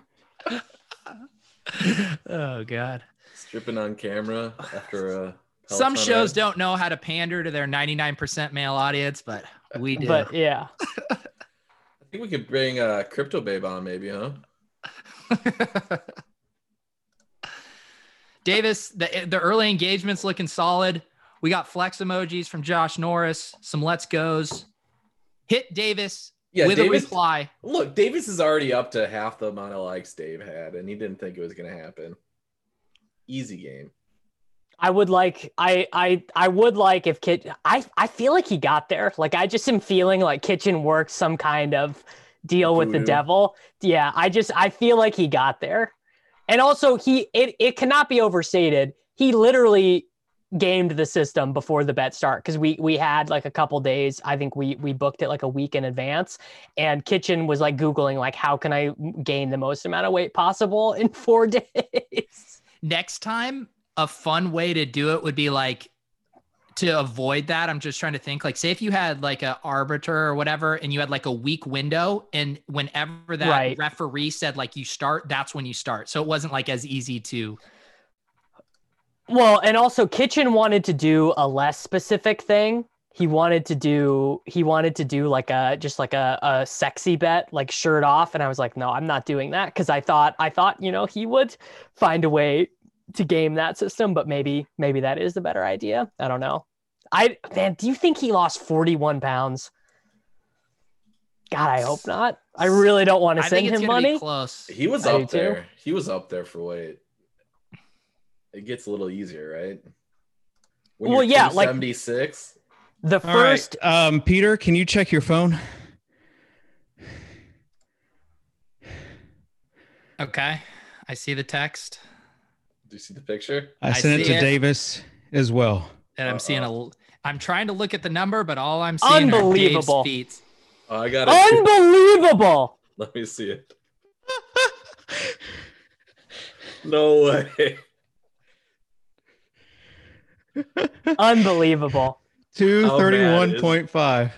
Oh God. Stripping on camera after a Some Peloton shows ride. don't know how to pander to their ninety-nine percent male audience, but we do. But yeah, I think we could bring uh, Crypto Babe on, maybe, huh? Davis, the the early engagement's looking solid. We got flex emojis from Josh Norris, some let's goes. Hit Davis Yeah, with Davis. a reply. Look, Davis is already up to half the amount of likes Dave had, and he didn't think it was going to happen. Easy game. I would like. I I I would like if Kit. I I feel like he got there. Like I just am feeling like Kitchen worked some kind of deal with the Voodoo. devil. Yeah, I just I feel like he got there, and also he it it cannot be overstated. He literally gamed the system before the bet start because we we had like a couple days. I think we we booked it like a week in advance, and Kitchen was like Googling like how can I gain the most amount of weight possible in four days. Next time, a fun way to do it would be like to avoid that. I'm just trying to think like, say if you had like a arbiter or whatever, and you had like a week window, and whenever that Right. referee said like you start, that's when you start. So it wasn't like as easy to. Well, and also Kitchen wanted to do a less specific thing. He wanted to do he wanted to do like a just like a, a sexy bet, like shirt off. And I was like, no, I'm not doing that. Cause I thought I thought, you know, he would find a way to game that system, but maybe maybe that is the better idea. I don't know. I man, do you think he lost forty-one pounds? God, I hope not. I really don't want to I send think it's him gonna money. be close. He was I do up too. there. He was up there for weight. It gets a little easier, right? When Well, you're yeah, like- seventy-six. The All right, first um, Peter, can you check your phone? Okay. I see the text Do you see the picture? I I sent it see to it. Davis as well. and I'm Uh-oh. seeing a. I'm trying to look at the number, but all I'm seeing are Dave's Unbelievable. feet. Oh, I got it. unbelievable. Let me see it. No way. Unbelievable. Two How bad thirty-one is- point five.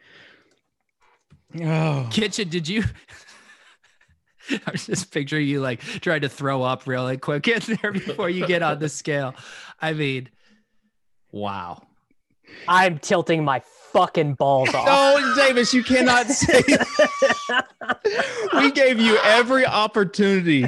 Oh, Kitchen, did you? I was just picturing you like trying to throw up really quick in there before you get on the scale. I mean, wow. I'm tilting my fucking balls off. no, Davis, you cannot say that. We gave you every opportunity.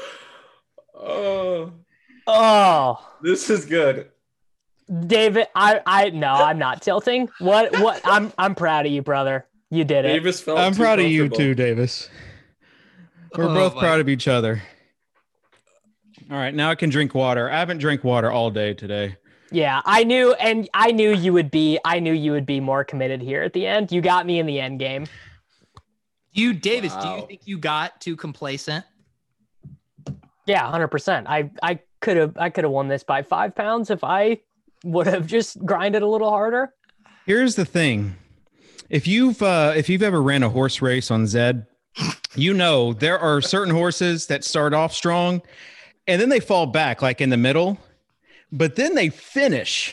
Oh, Oh, this is good. David, I, I, no, I'm not tilting. What, what? I'm, I'm proud of you, brother. You did it. Davis felt I'm too proud of you comfortable. too, Davis. We're Oh, both my- proud of each other. All right, now I can drink water. I haven't drank water all day today. Yeah, I knew, and I knew you would be. I knew you would be more committed here at the end. You got me in the end game. You, Davis, do Wow. you think you got too complacent? Yeah, one hundred percent. I, I could have, I could have won this by five pounds if I would have just grinded a little harder. Here's the thing. if you've uh, if you've ever ran a horse race on Zed, you know there are certain horses that start off strong, and then they fall back like in the middle, but then they finish.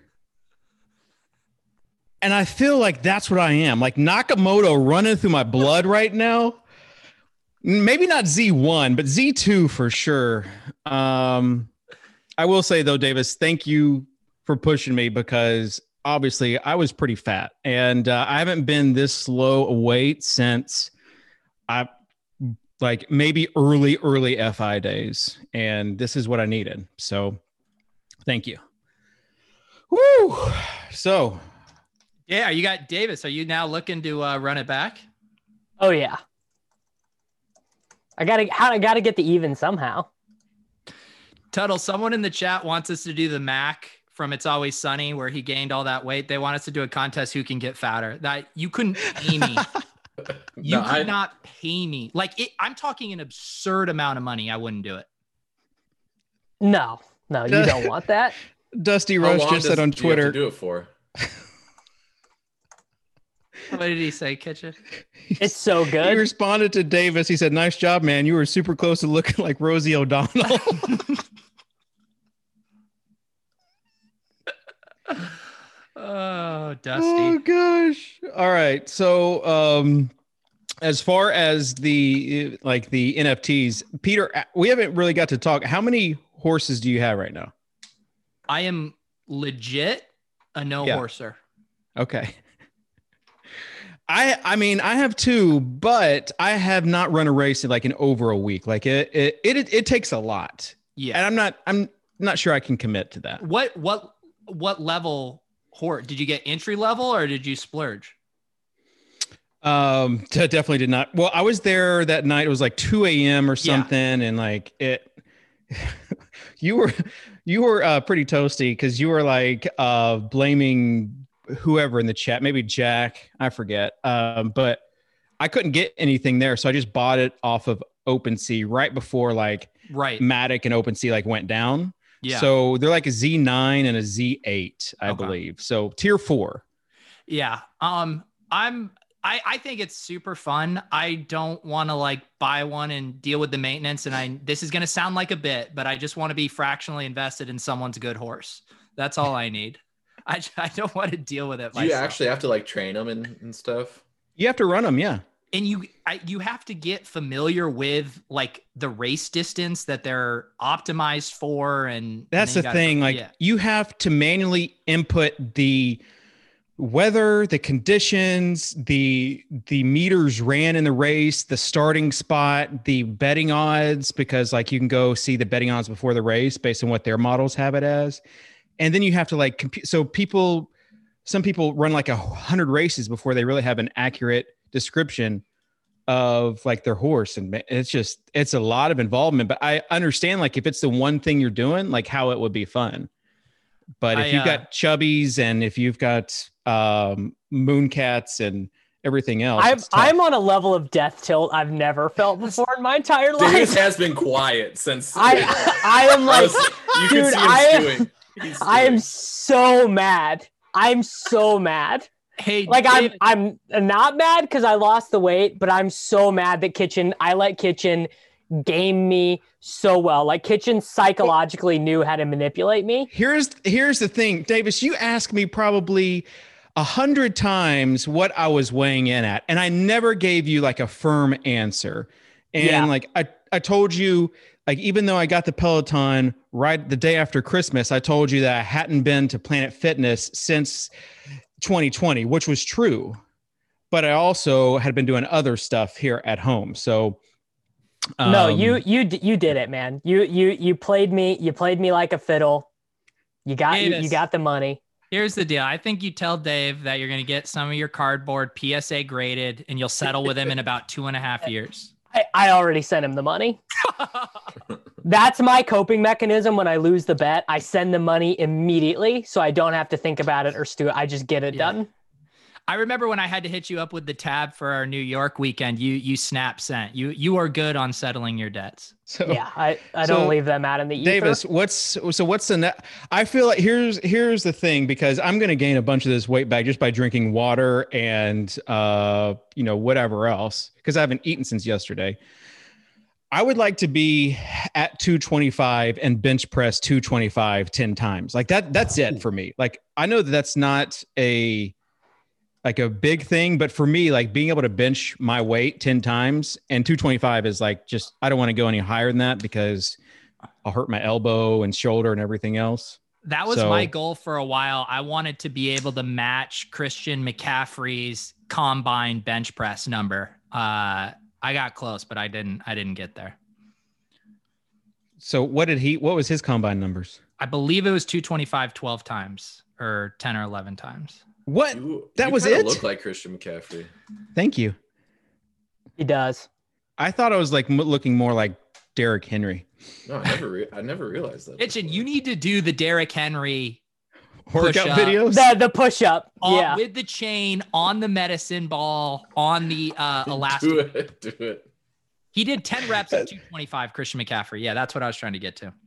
And I feel like that's what I am, like Nakamoto running through my blood right now. Maybe not Z one, but Z two for sure. Um, I will say though, Davis, thank you for pushing me, because obviously I was pretty fat, and uh, I haven't been this low a weight since I like maybe early, early F I days. And this is what I needed. So thank you. Woo. So Yeah, you got Davis. Are you now looking to uh, run it back? Oh yeah. I gotta, how I gotta get the even somehow. Tuttle, someone in the chat wants us to do the Mac from It's Always Sunny, where he gained all that weight. They want us to do a contest who can get fatter. That you couldn't pay me. You No, could I- not pay me. Like it, I'm talking an absurd amount of money. I wouldn't do it. No, no, you don't want that. Dusty How Rush long just does- said on do you have to Twitter. do it for? What did he say, Kitchen? It's so He good. responded to Davis. He said, "Nice job, man. You were super close to looking like Rosie O'Donnell." Oh, Dusty. Oh gosh. All right. So um as far as the like the N F Ts, Peter, we haven't really got to talk. How many horses do you have right now? I am legit a no Yeah. horser. Okay. I I mean, I have two, but I have not run a race in like in over a week. Like it it it, it takes a lot. Yeah. And I'm not I'm not sure I can commit to that. What what what level horse did you get? Entry level or did you splurge? Um, d- definitely did not. Well, I was there that night. It was like two a.m. or Yeah. something, and like it. you were you were uh, pretty toasty because you were like uh, blaming whoever in the chat, maybe Jack, I forget. Um, but I couldn't get anything there, so I just bought it off of OpenSea right before like Right. Matic and OpenSea like went down. Yeah. So they're like a Z nine and a Z eight, I Okay. believe. So tier four. Yeah. Um, I'm I, I think it's super fun. I don't want to like buy one and deal with the maintenance. And I this is gonna sound like a bit, but I just want to be fractionally invested in someone's good horse. That's all I need. I, I don't want to deal with it Do you myself. actually have to like train them and, and stuff? You have to run them, yeah. And you I, you have to get familiar with like the race distance that they're optimized for. And That's and then the you gotta- thing. Like yeah. you have to manually input the weather, the conditions, the the meters ran in the race, the starting spot, the betting odds, because like you can go see the betting odds before the race based on what their models have it as. And then you have to like compute. So people, some people run like a hundred races before they really have an accurate description of like their horse. And it's just, it's a lot of involvement, but I understand like if it's the one thing you're doing, like how it would be fun. But if I, you've uh, got chubbies and if you've got um, moon-cats and everything else, I'm it's tough. I'm on a level of death tilt I've never felt before in my entire Davis life. has been quiet since. I I am like, you dude, can see him I am- stewing. He's I am stewing. so mad. I'm so mad. Hey, Like I'm David, I'm not mad because I lost the weight, but I'm so mad that Kitchen I let Kitchen game me so well. Like Kitchen psychologically knew how to manipulate me. Here's here's the thing, Davis. You asked me probably a hundred times what I was weighing in at, and I never gave you like a firm answer. And Yeah. like I, I told you, like even though I got the Peloton right the day after Christmas, I told you that I hadn't been to Planet Fitness since twenty twenty, which was true. But I also had been doing other stuff here at home. So no, um, you you d- you did it, man. You you you played me. You played me like a fiddle. You got you, Davis. you got the money. here's the deal. I think you tell Dave that you're going to get some of your cardboard P S A graded and you'll settle with him in about two and a half years. I, I already sent him the money. That's my coping mechanism when I lose the bet. I send the money immediately so I don't have to think about it or stew it. I just get it Yeah. done. I remember when I had to hit you up with the tab for our New York weekend, you you snap sent. You you are good on settling your debts. So Yeah, I, I so, don't leave them out in the ether. Davis, what's so what's the net? I feel like here's here's the thing, because I'm going to gain a bunch of this weight back just by drinking water and uh you know whatever else, because I haven't eaten since yesterday. I would like to be at two twenty-five and bench press two twenty-five ten times. Like that that's it for me. Like I know that that's not a like a big thing, but for me, like being able to bench my weight ten times and two twenty-five is like, just, I don't want to go any higher than that because I'll hurt my elbow and shoulder and everything else. That was So- my goal for a while. I wanted to be able to match Christian McCaffrey's combine bench press number. Uh, I got close, but I didn't, I didn't get there. So what did he, what was his combine numbers? I believe it was two twenty-five twelve times or ten or eleven times. What? You, That you was kinda it? Look like Christian McCaffrey. Thank you. He does. I thought I was like m- looking more like Derrick Henry. No, I never. Re- I never realized that. Mitchin, before. you need to do the Derrick Henry Workout Push-up. videos. The the push up. on, Yeah. with the chain on the medicine ball on the uh, elastic. Do it. Do it. He did ten reps at two twenty-five. Christian McCaffrey. Yeah, that's what I was trying to get to.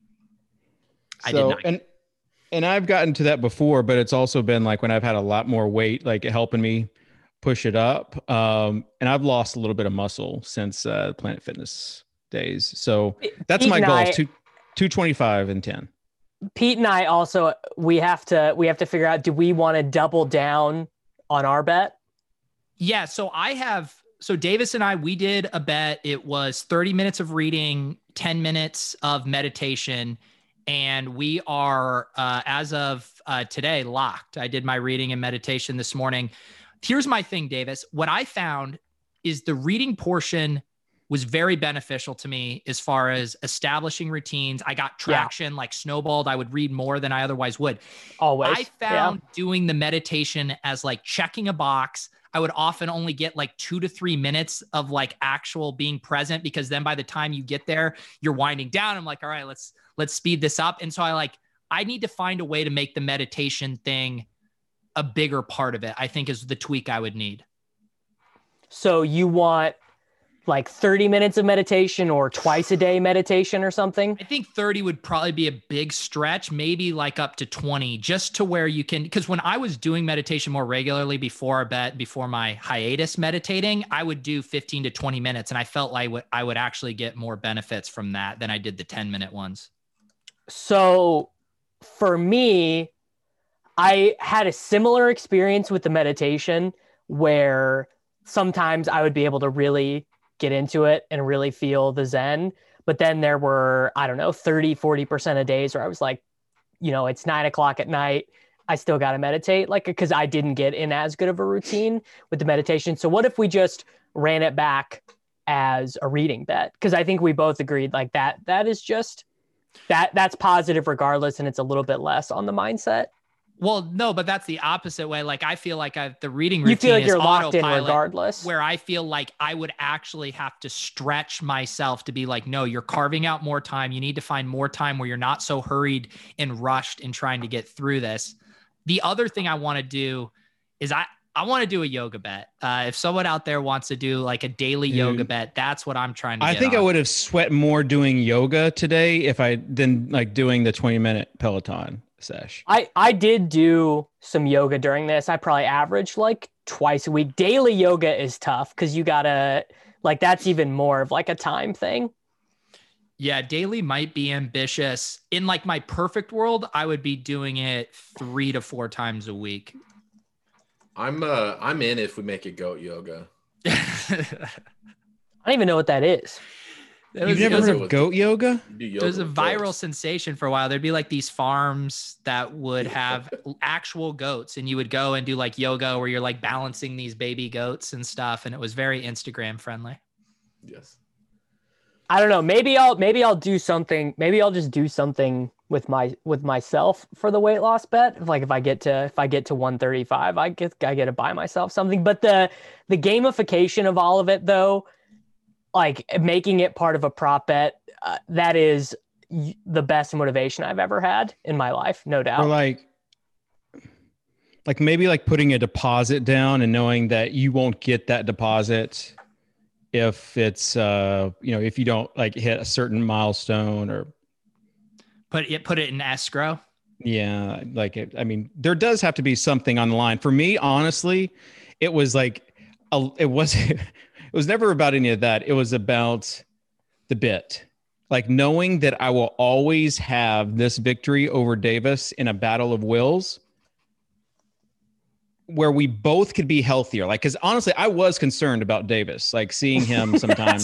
I did So, not. and and I've gotten to that before, but it's also been like when I've had a lot more weight, like helping me push it up. Um, and I've lost a little bit of muscle since uh, Planet Fitness days. So that's Pete my and goal: I- is two two twenty five and ten. Pete and I also we have to we have to figure out, do we want to double down on our bet? Yeah, so I have so Davis and I we did a bet. It was thirty minutes of reading, ten minutes of meditation, and we are uh, as of uh, today locked. I did my reading and meditation this morning. Here's my thing, Davis. What I found is the reading portion was very beneficial to me as far as establishing routines. I got traction, like snowballed. I would read more than I otherwise would. Always. I found doing the meditation as like checking a box. I would often only get like two to three minutes of like actual being present, because then by the time you get there, you're winding down. I'm like, all right, let's, let's speed this up. And so I like, I need to find a way to make the meditation thing a bigger part of it, I think is the tweak I would need. So you want like thirty minutes of meditation or twice a day meditation or something? I think thirty would probably be a big stretch, maybe like up to twenty, just to where you can, because when I was doing meditation more regularly before a bet, before my hiatus meditating, I would do fifteen to twenty minutes. And I felt like what I would actually get more benefits from that than I did the ten minute ones. So for me, I had a similar experience with the meditation where sometimes I would be able to really get into it and really feel the Zen. But then there were, I don't know, thirty, forty percent of days where I was like, you know, it's nine o'clock at night. I still got to meditate, like, because I didn't get in as good of a routine with the meditation. So what if we just ran it back as a reading bet? Because I think we both agreed like that, that is just, that that's positive regardless. And it's a little bit less on the mindset. Well, no, but that's the opposite way. Like I feel like I the reading routine You feel like is you're locked in autopilot, regardless. where I feel like I would actually have to stretch myself to be like, no, you're carving out more time. You need to find more time where you're not so hurried and rushed in trying to get through this. The other thing I want to do is I, I want to do a yoga bet. Uh, if someone out there wants to do like a daily Dude. yoga bet, that's what I'm trying to I get think on. I would have sweat more doing yoga today if I than like doing the twenty minute Peloton sesh. I, I did do some yoga during this. I probably averaged like twice a week. Daily yoga is tough because you gotta, like, that's even more of like a time thing. Yeah, daily might be ambitious. In like my perfect world, I would be doing it three to four times a week. I'm uh I'm in if we make it goat yoga. I don't even know what that is. It You've was, never it was heard a, of goat yoga? Do it yoga was a with viral goats. sensation for a while. There'd be like these farms that would have actual goats, and you would go and do like yoga where you're like balancing these baby goats and stuff. And it was very Instagram friendly. Yes. I don't know. Maybe I'll maybe I'll do something. Maybe I'll just do something with my with myself for the weight loss bet. Like if I get to if I get to one thirty-five, I get I get to buy myself something. But the the gamification of all of it, though, like making it part of a prop bet, uh, that is y- the best motivation I've ever had in my life, no doubt. Or like like maybe like putting a deposit down and knowing that you won't get that deposit if it's uh you know if you don't like hit a certain milestone or Put it put it in escrow. yeah, like it, I mean, there does have to be something on the line. For me, honestly, it was like a, it was it was never about any of that. It was about the bit. Like knowing that I will always have this victory over Davis in a battle of wills where we both could be healthier. Like, cause honestly, I was concerned about Davis, like seeing him sometimes.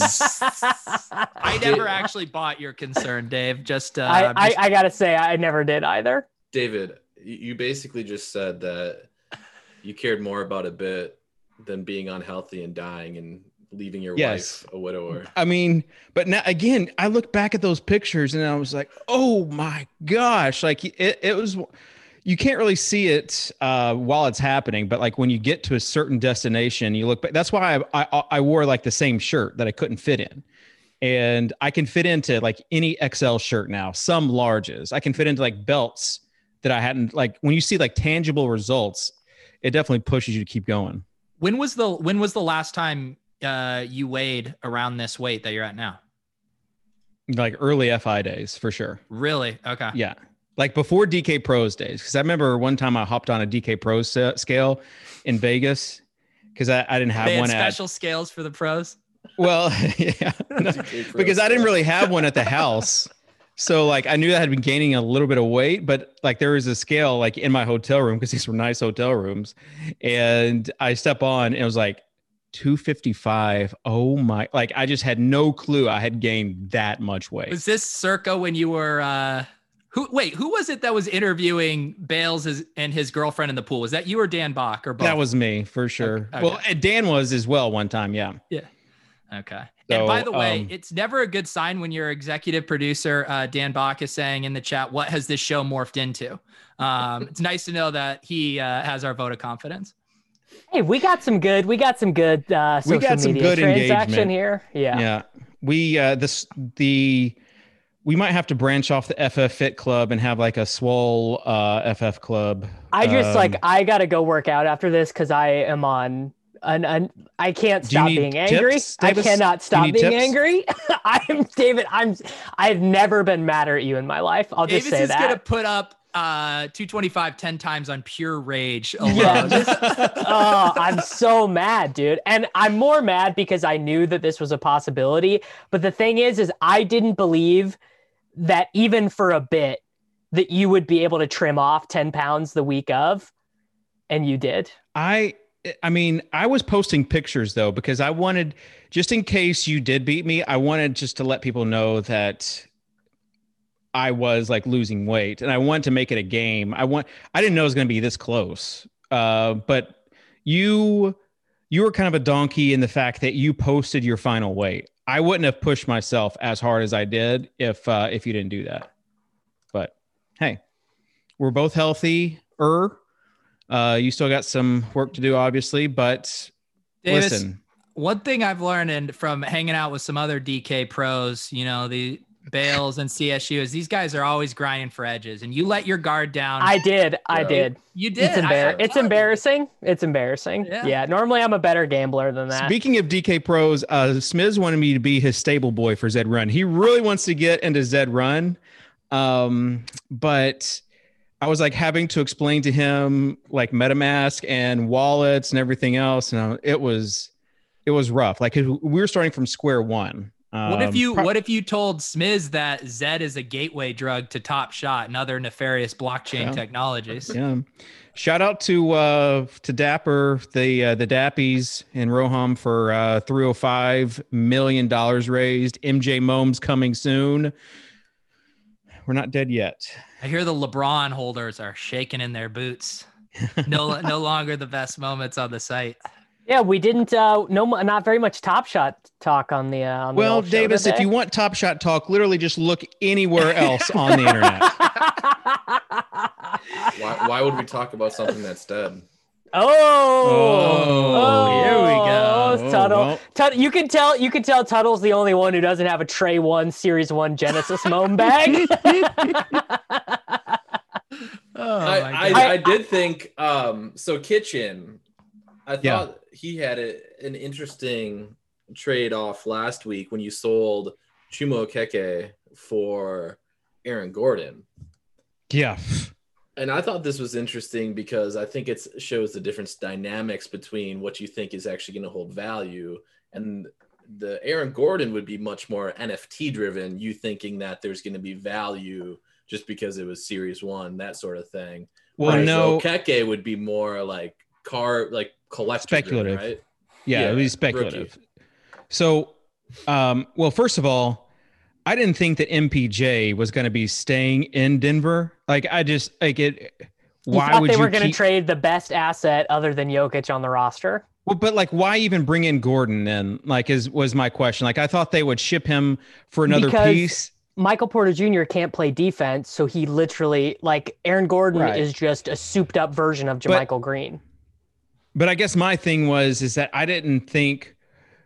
I never actually bought your concern, Dave. Just, uh, I, I, just- I gotta say, I never did either. David, you basically just said that you cared more about a bit than being unhealthy and dying and leaving your Yes. wife a widower. I mean, but now again, I look back at those pictures and I was like, oh my gosh, like it, it was, you can't really see it uh, while it's happening, but like when you get to a certain destination, you look back. That's why I, I, I wore like the same shirt that I couldn't fit in. And I can fit into like any X L shirt now, some larges. I can fit into like belts that I hadn't, like when you see like tangible results, it definitely pushes you to keep going. when was the when was the last time uh, you weighed around this weight that you're at now? Like early F I days for sure. Really? Okay. Yeah. Like before D K Pros days. Cause I remember one time I hopped on a D K Pros sa- scale in Vegas cause I, I didn't have They had one special at, scales for the pros. well, yeah, no, because I didn't really have one at the house. So like, I knew I had been gaining a little bit of weight, but like there was a scale like in my hotel room cause these were nice hotel rooms. And I step on and it was like two fifty-five. Oh my, like I just had no clue I had gained that much weight. Was this circa when you were, uh, who, wait, who was it that was interviewing Bales as, and his girlfriend in the pool? Was that you or Dan Bach or both? That was me for sure. Okay. Well, and Dan was as well one time. Yeah. Yeah. Okay. So, and by the way, um, it's never a good sign when your executive producer, uh, Dan Bach, is saying in the chat, what has this show morphed into? Um, it's nice to know that he uh, has our vote of confidence. Hey, we got some good. We got some good uh, social We got some media good transaction engagement. here. Yeah. Yeah. We, uh, this, the, we might have to branch off the F F Fit Club and have like a swole uh, F F club. I just Um, like I gotta go work out after this because I am on an, an I can't Do you stop need being angry. tips, I Davis? cannot Do you stop need being tips? angry. I'm David. I'm I've never been madder at you in my life. I'll just Davis say is that. gonna put up uh, two twenty-five ten times on pure rage alone. Yeah, just, oh, I'm so mad, dude. And I'm more mad because I knew that this was a possibility. But the thing is, is I didn't believe that even for a bit that you would be able to trim off ten pounds the week of. And you did. I, I mean, I was posting pictures though, because I wanted, just in case you did beat me, I wanted just to let people know that I was like losing weight and I wanted to make it a game. I want, I didn't know it was going to be this close. Uh, but you, you were kind of a donkey in the fact that you posted your final weight. I wouldn't have pushed myself as hard as I did if, uh, if you didn't do that. But hey, we're both healthy. Er, uh, you still got some work to do, obviously, but Davis, listen, one thing I've learned and from hanging out with some other D K pros, you know, the Bales and C S U, is these guys are always grinding for edges, and you let your guard down. I did. I Yeah. did. you did. It's, I- embar- I it's saw it. embarrassing. It's embarrassing. Yeah. Yeah. Normally I'm a better gambler than that. speaking of D K pros, uh, Smiz wanted me to be his stable boy for Zed Run. He really wants to get into Zed Run. Um, but I was like having to explain to him like MetaMask and wallets and everything else. And I- it was, it was rough. Like we were starting from square one. What if Um, you pro- What if you told Smiz that Zed is a gateway drug to Top Shot and other nefarious blockchain Yeah. technologies? Yeah. Shout out to uh to Dapper, the uh, the Dappies in Roham for uh three hundred five million dollars raised. M J Momes coming soon. We're not dead yet. I hear the LeBron holders are shaking in their boots. No, no longer the best moments on the site. Yeah, we didn't. Uh, no, mo- not very much Top Shot talk on the. Uh, on the Well, old show Davis, if today. you want Top Shot talk, literally just look anywhere else on the internet. Why, why would we talk about something that's dead? Oh, Oh, here we go. Oh, Tuttle. Oh, well. Tut- you can tell. You can tell Tuttle's the only one who doesn't have a Trey One Series One Genesis Moan bag. Oh I, my I, I- I did think um so Kitchen, I thought Yeah. he had a, an interesting trade off last week when you sold Chumo Keke for Aaron Gordon. Yeah. And I thought this was interesting because I think it shows the different dynamics between what you think is actually going to hold value, and the Aaron Gordon would be much more N F T driven. You thinking that there's going to be value just because it was Series One, that sort of thing. Well, Right, no, so Keke would be more like car, like collector Speculative. driven, right? yeah, yeah, it was speculative. So, um, well, first of all, I didn't think that M P J was going to be staying in Denver. Like, I just like it. You Why thought would they you were going to keep? trade the best asset other than Jokic on the roster? Well, but like, why even bring in Gordon then? Like, is was my question. Like, I thought they would ship him for another Because- piece. Michael Porter Junior can't play defense, so he literally, like, Aaron Gordon Right. is just a souped up version of But- JaMychal Green. But I guess my thing was is that I didn't think,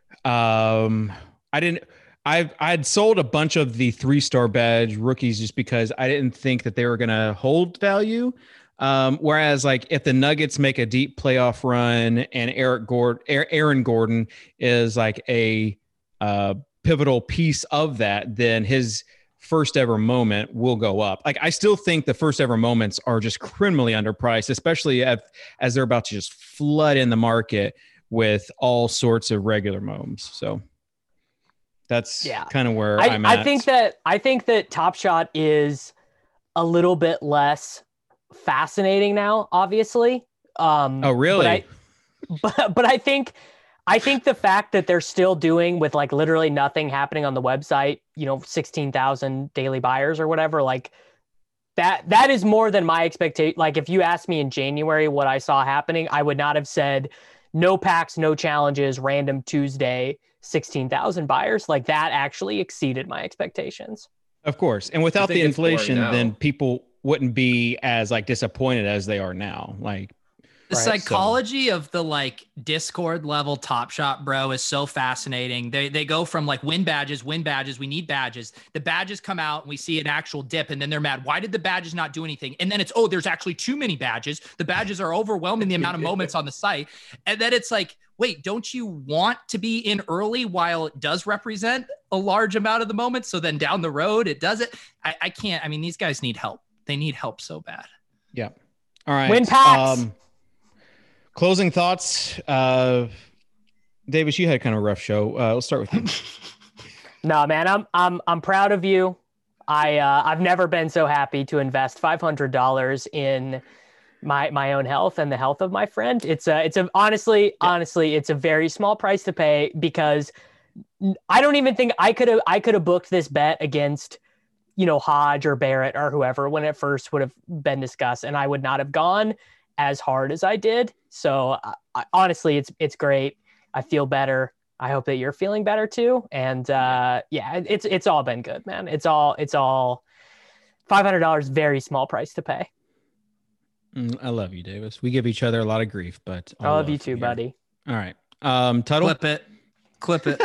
um, I didn't. I've I'd sold a bunch of the three star badge rookies just because I didn't think that they were going to hold value. Um, whereas, like, if the Nuggets make a deep playoff run and Eric Gord, Aaron Gordon is like a uh, pivotal piece of that, then his first ever moment will go up. Like, I still think the first ever moments are just criminally underpriced, especially if, as they're about to just flood in the market with all sorts of regular moms. So that's Yeah. kind of where I, I'm at. I think that I think that Top Shot is a little bit less fascinating now, obviously. Um, Oh, really? But I, but, but I think I think the fact that they're still doing with like literally nothing happening on the website, you know, sixteen thousand daily buyers or whatever, like that that is more than my expectation. Like, if you asked me in January what I saw happening, I would not have said no packs, no challenges, random Tuesday, sixteen thousand buyers. Like, that actually exceeded my expectations. Of course. And without think the it's boring inflation, now. then people wouldn't be as like disappointed as they are now. Like, The Right, psychology of the like Discord level Top Shot, bro, is so fascinating. They they go from like win badges, win badges. We need badges. The badges come out and we see an actual dip, and then they're mad. Why did the badges not do anything? And then it's, oh, there's actually too many badges. The badges are overwhelming the amount of moments on the site. And then it's like, wait, don't you want to be in early while it does represent a large amount of the moments? So then down the road, it doesn't. I, I can't. I mean, these guys need help. They need help so bad. yeah. All right. Win packs. Um, closing thoughts. Uh, Davis, you had kind of a rough show. Uh, let's start with you. No, man, I'm I'm I'm proud of you. I uh, I've never been so happy to invest five hundred dollars in my my own health and the health of my friend. It's a it's a honestly honestly it's a very small price to pay, because I don't even think I could have I could have booked this bet against, you know, Hodge or Barrett or whoever when it first would have been discussed, and I would not have gone as hard as I did. So I, I, honestly, it's it's great. I feel better. I hope that you're feeling better too. And uh, yeah, it's it's all been good, man. It's all it's all five hundred dollars, very small price to pay. Mm, I love you, Davis. We give each other a lot of grief, but I all love you love too, here. buddy. All right. Um, Tuttle. Clip it. Clip it.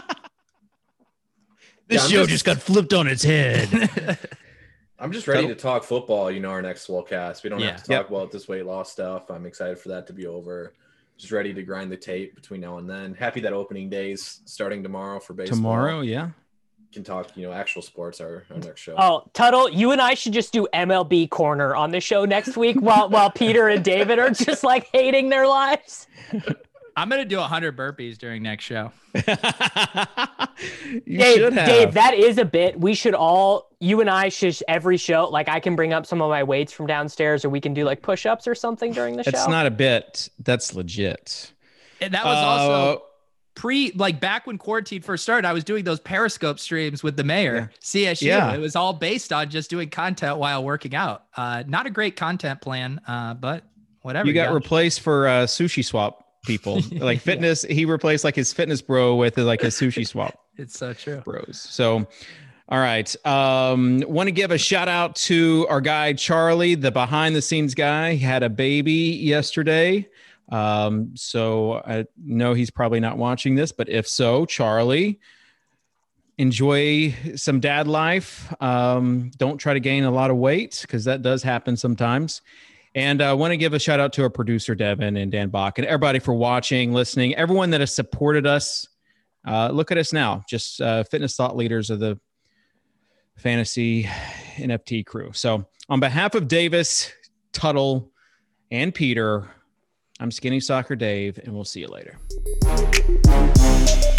This Yeah, I'm show just- just got flipped on its head. I'm just ready Tuttle? to talk football. You know, our next Swellcast. We don't Yeah. have to talk about this weight loss stuff. I'm excited for that to be over. Just ready to grind the tape between now and then. Happy that opening day's starting tomorrow for baseball. Tomorrow, yeah. Can talk, you know, actual sports. Our, our next show. Oh, Tuttle, you and I should just do M L B corner on the show next week while while Peter and David are just like hating their lives. I'm gonna do one hundred burpees during next show. you Dave, should have. Dave, that is a bit. We should all, you and I should every show, like I can bring up some of my weights from downstairs, or we can do like push-ups or something during the It's show. not a bit. That's legit. And that was Uh, also pre, like back when quarantine first started, I was doing those Periscope streams with the mayor, C S U. Yeah. It was all based on just doing content while working out. Uh, not a great content plan, uh, but whatever. You got got. replaced for uh, sushi swap people. Like fitness, he replaced like his fitness bro with like his sushi swap It's so true. bros. So, all right. Um, want to give a shout out to our guy Charlie, the behind the scenes guy. He had a baby yesterday. Um, so I know he's probably not watching this, but if so, Charlie, enjoy some dad life. Um, don't try to gain a lot of weight because that does happen sometimes. And I want to give a shout out to our producer, Devin and Dan Bach, and everybody for watching, listening, everyone that has supported us. Uh, look at us now, just uh, fitness thought leaders of the fantasy N F T crew. So on behalf of Davis, Tuttle, and Peter, I'm Skinny Soccer Dave, and we'll see you later.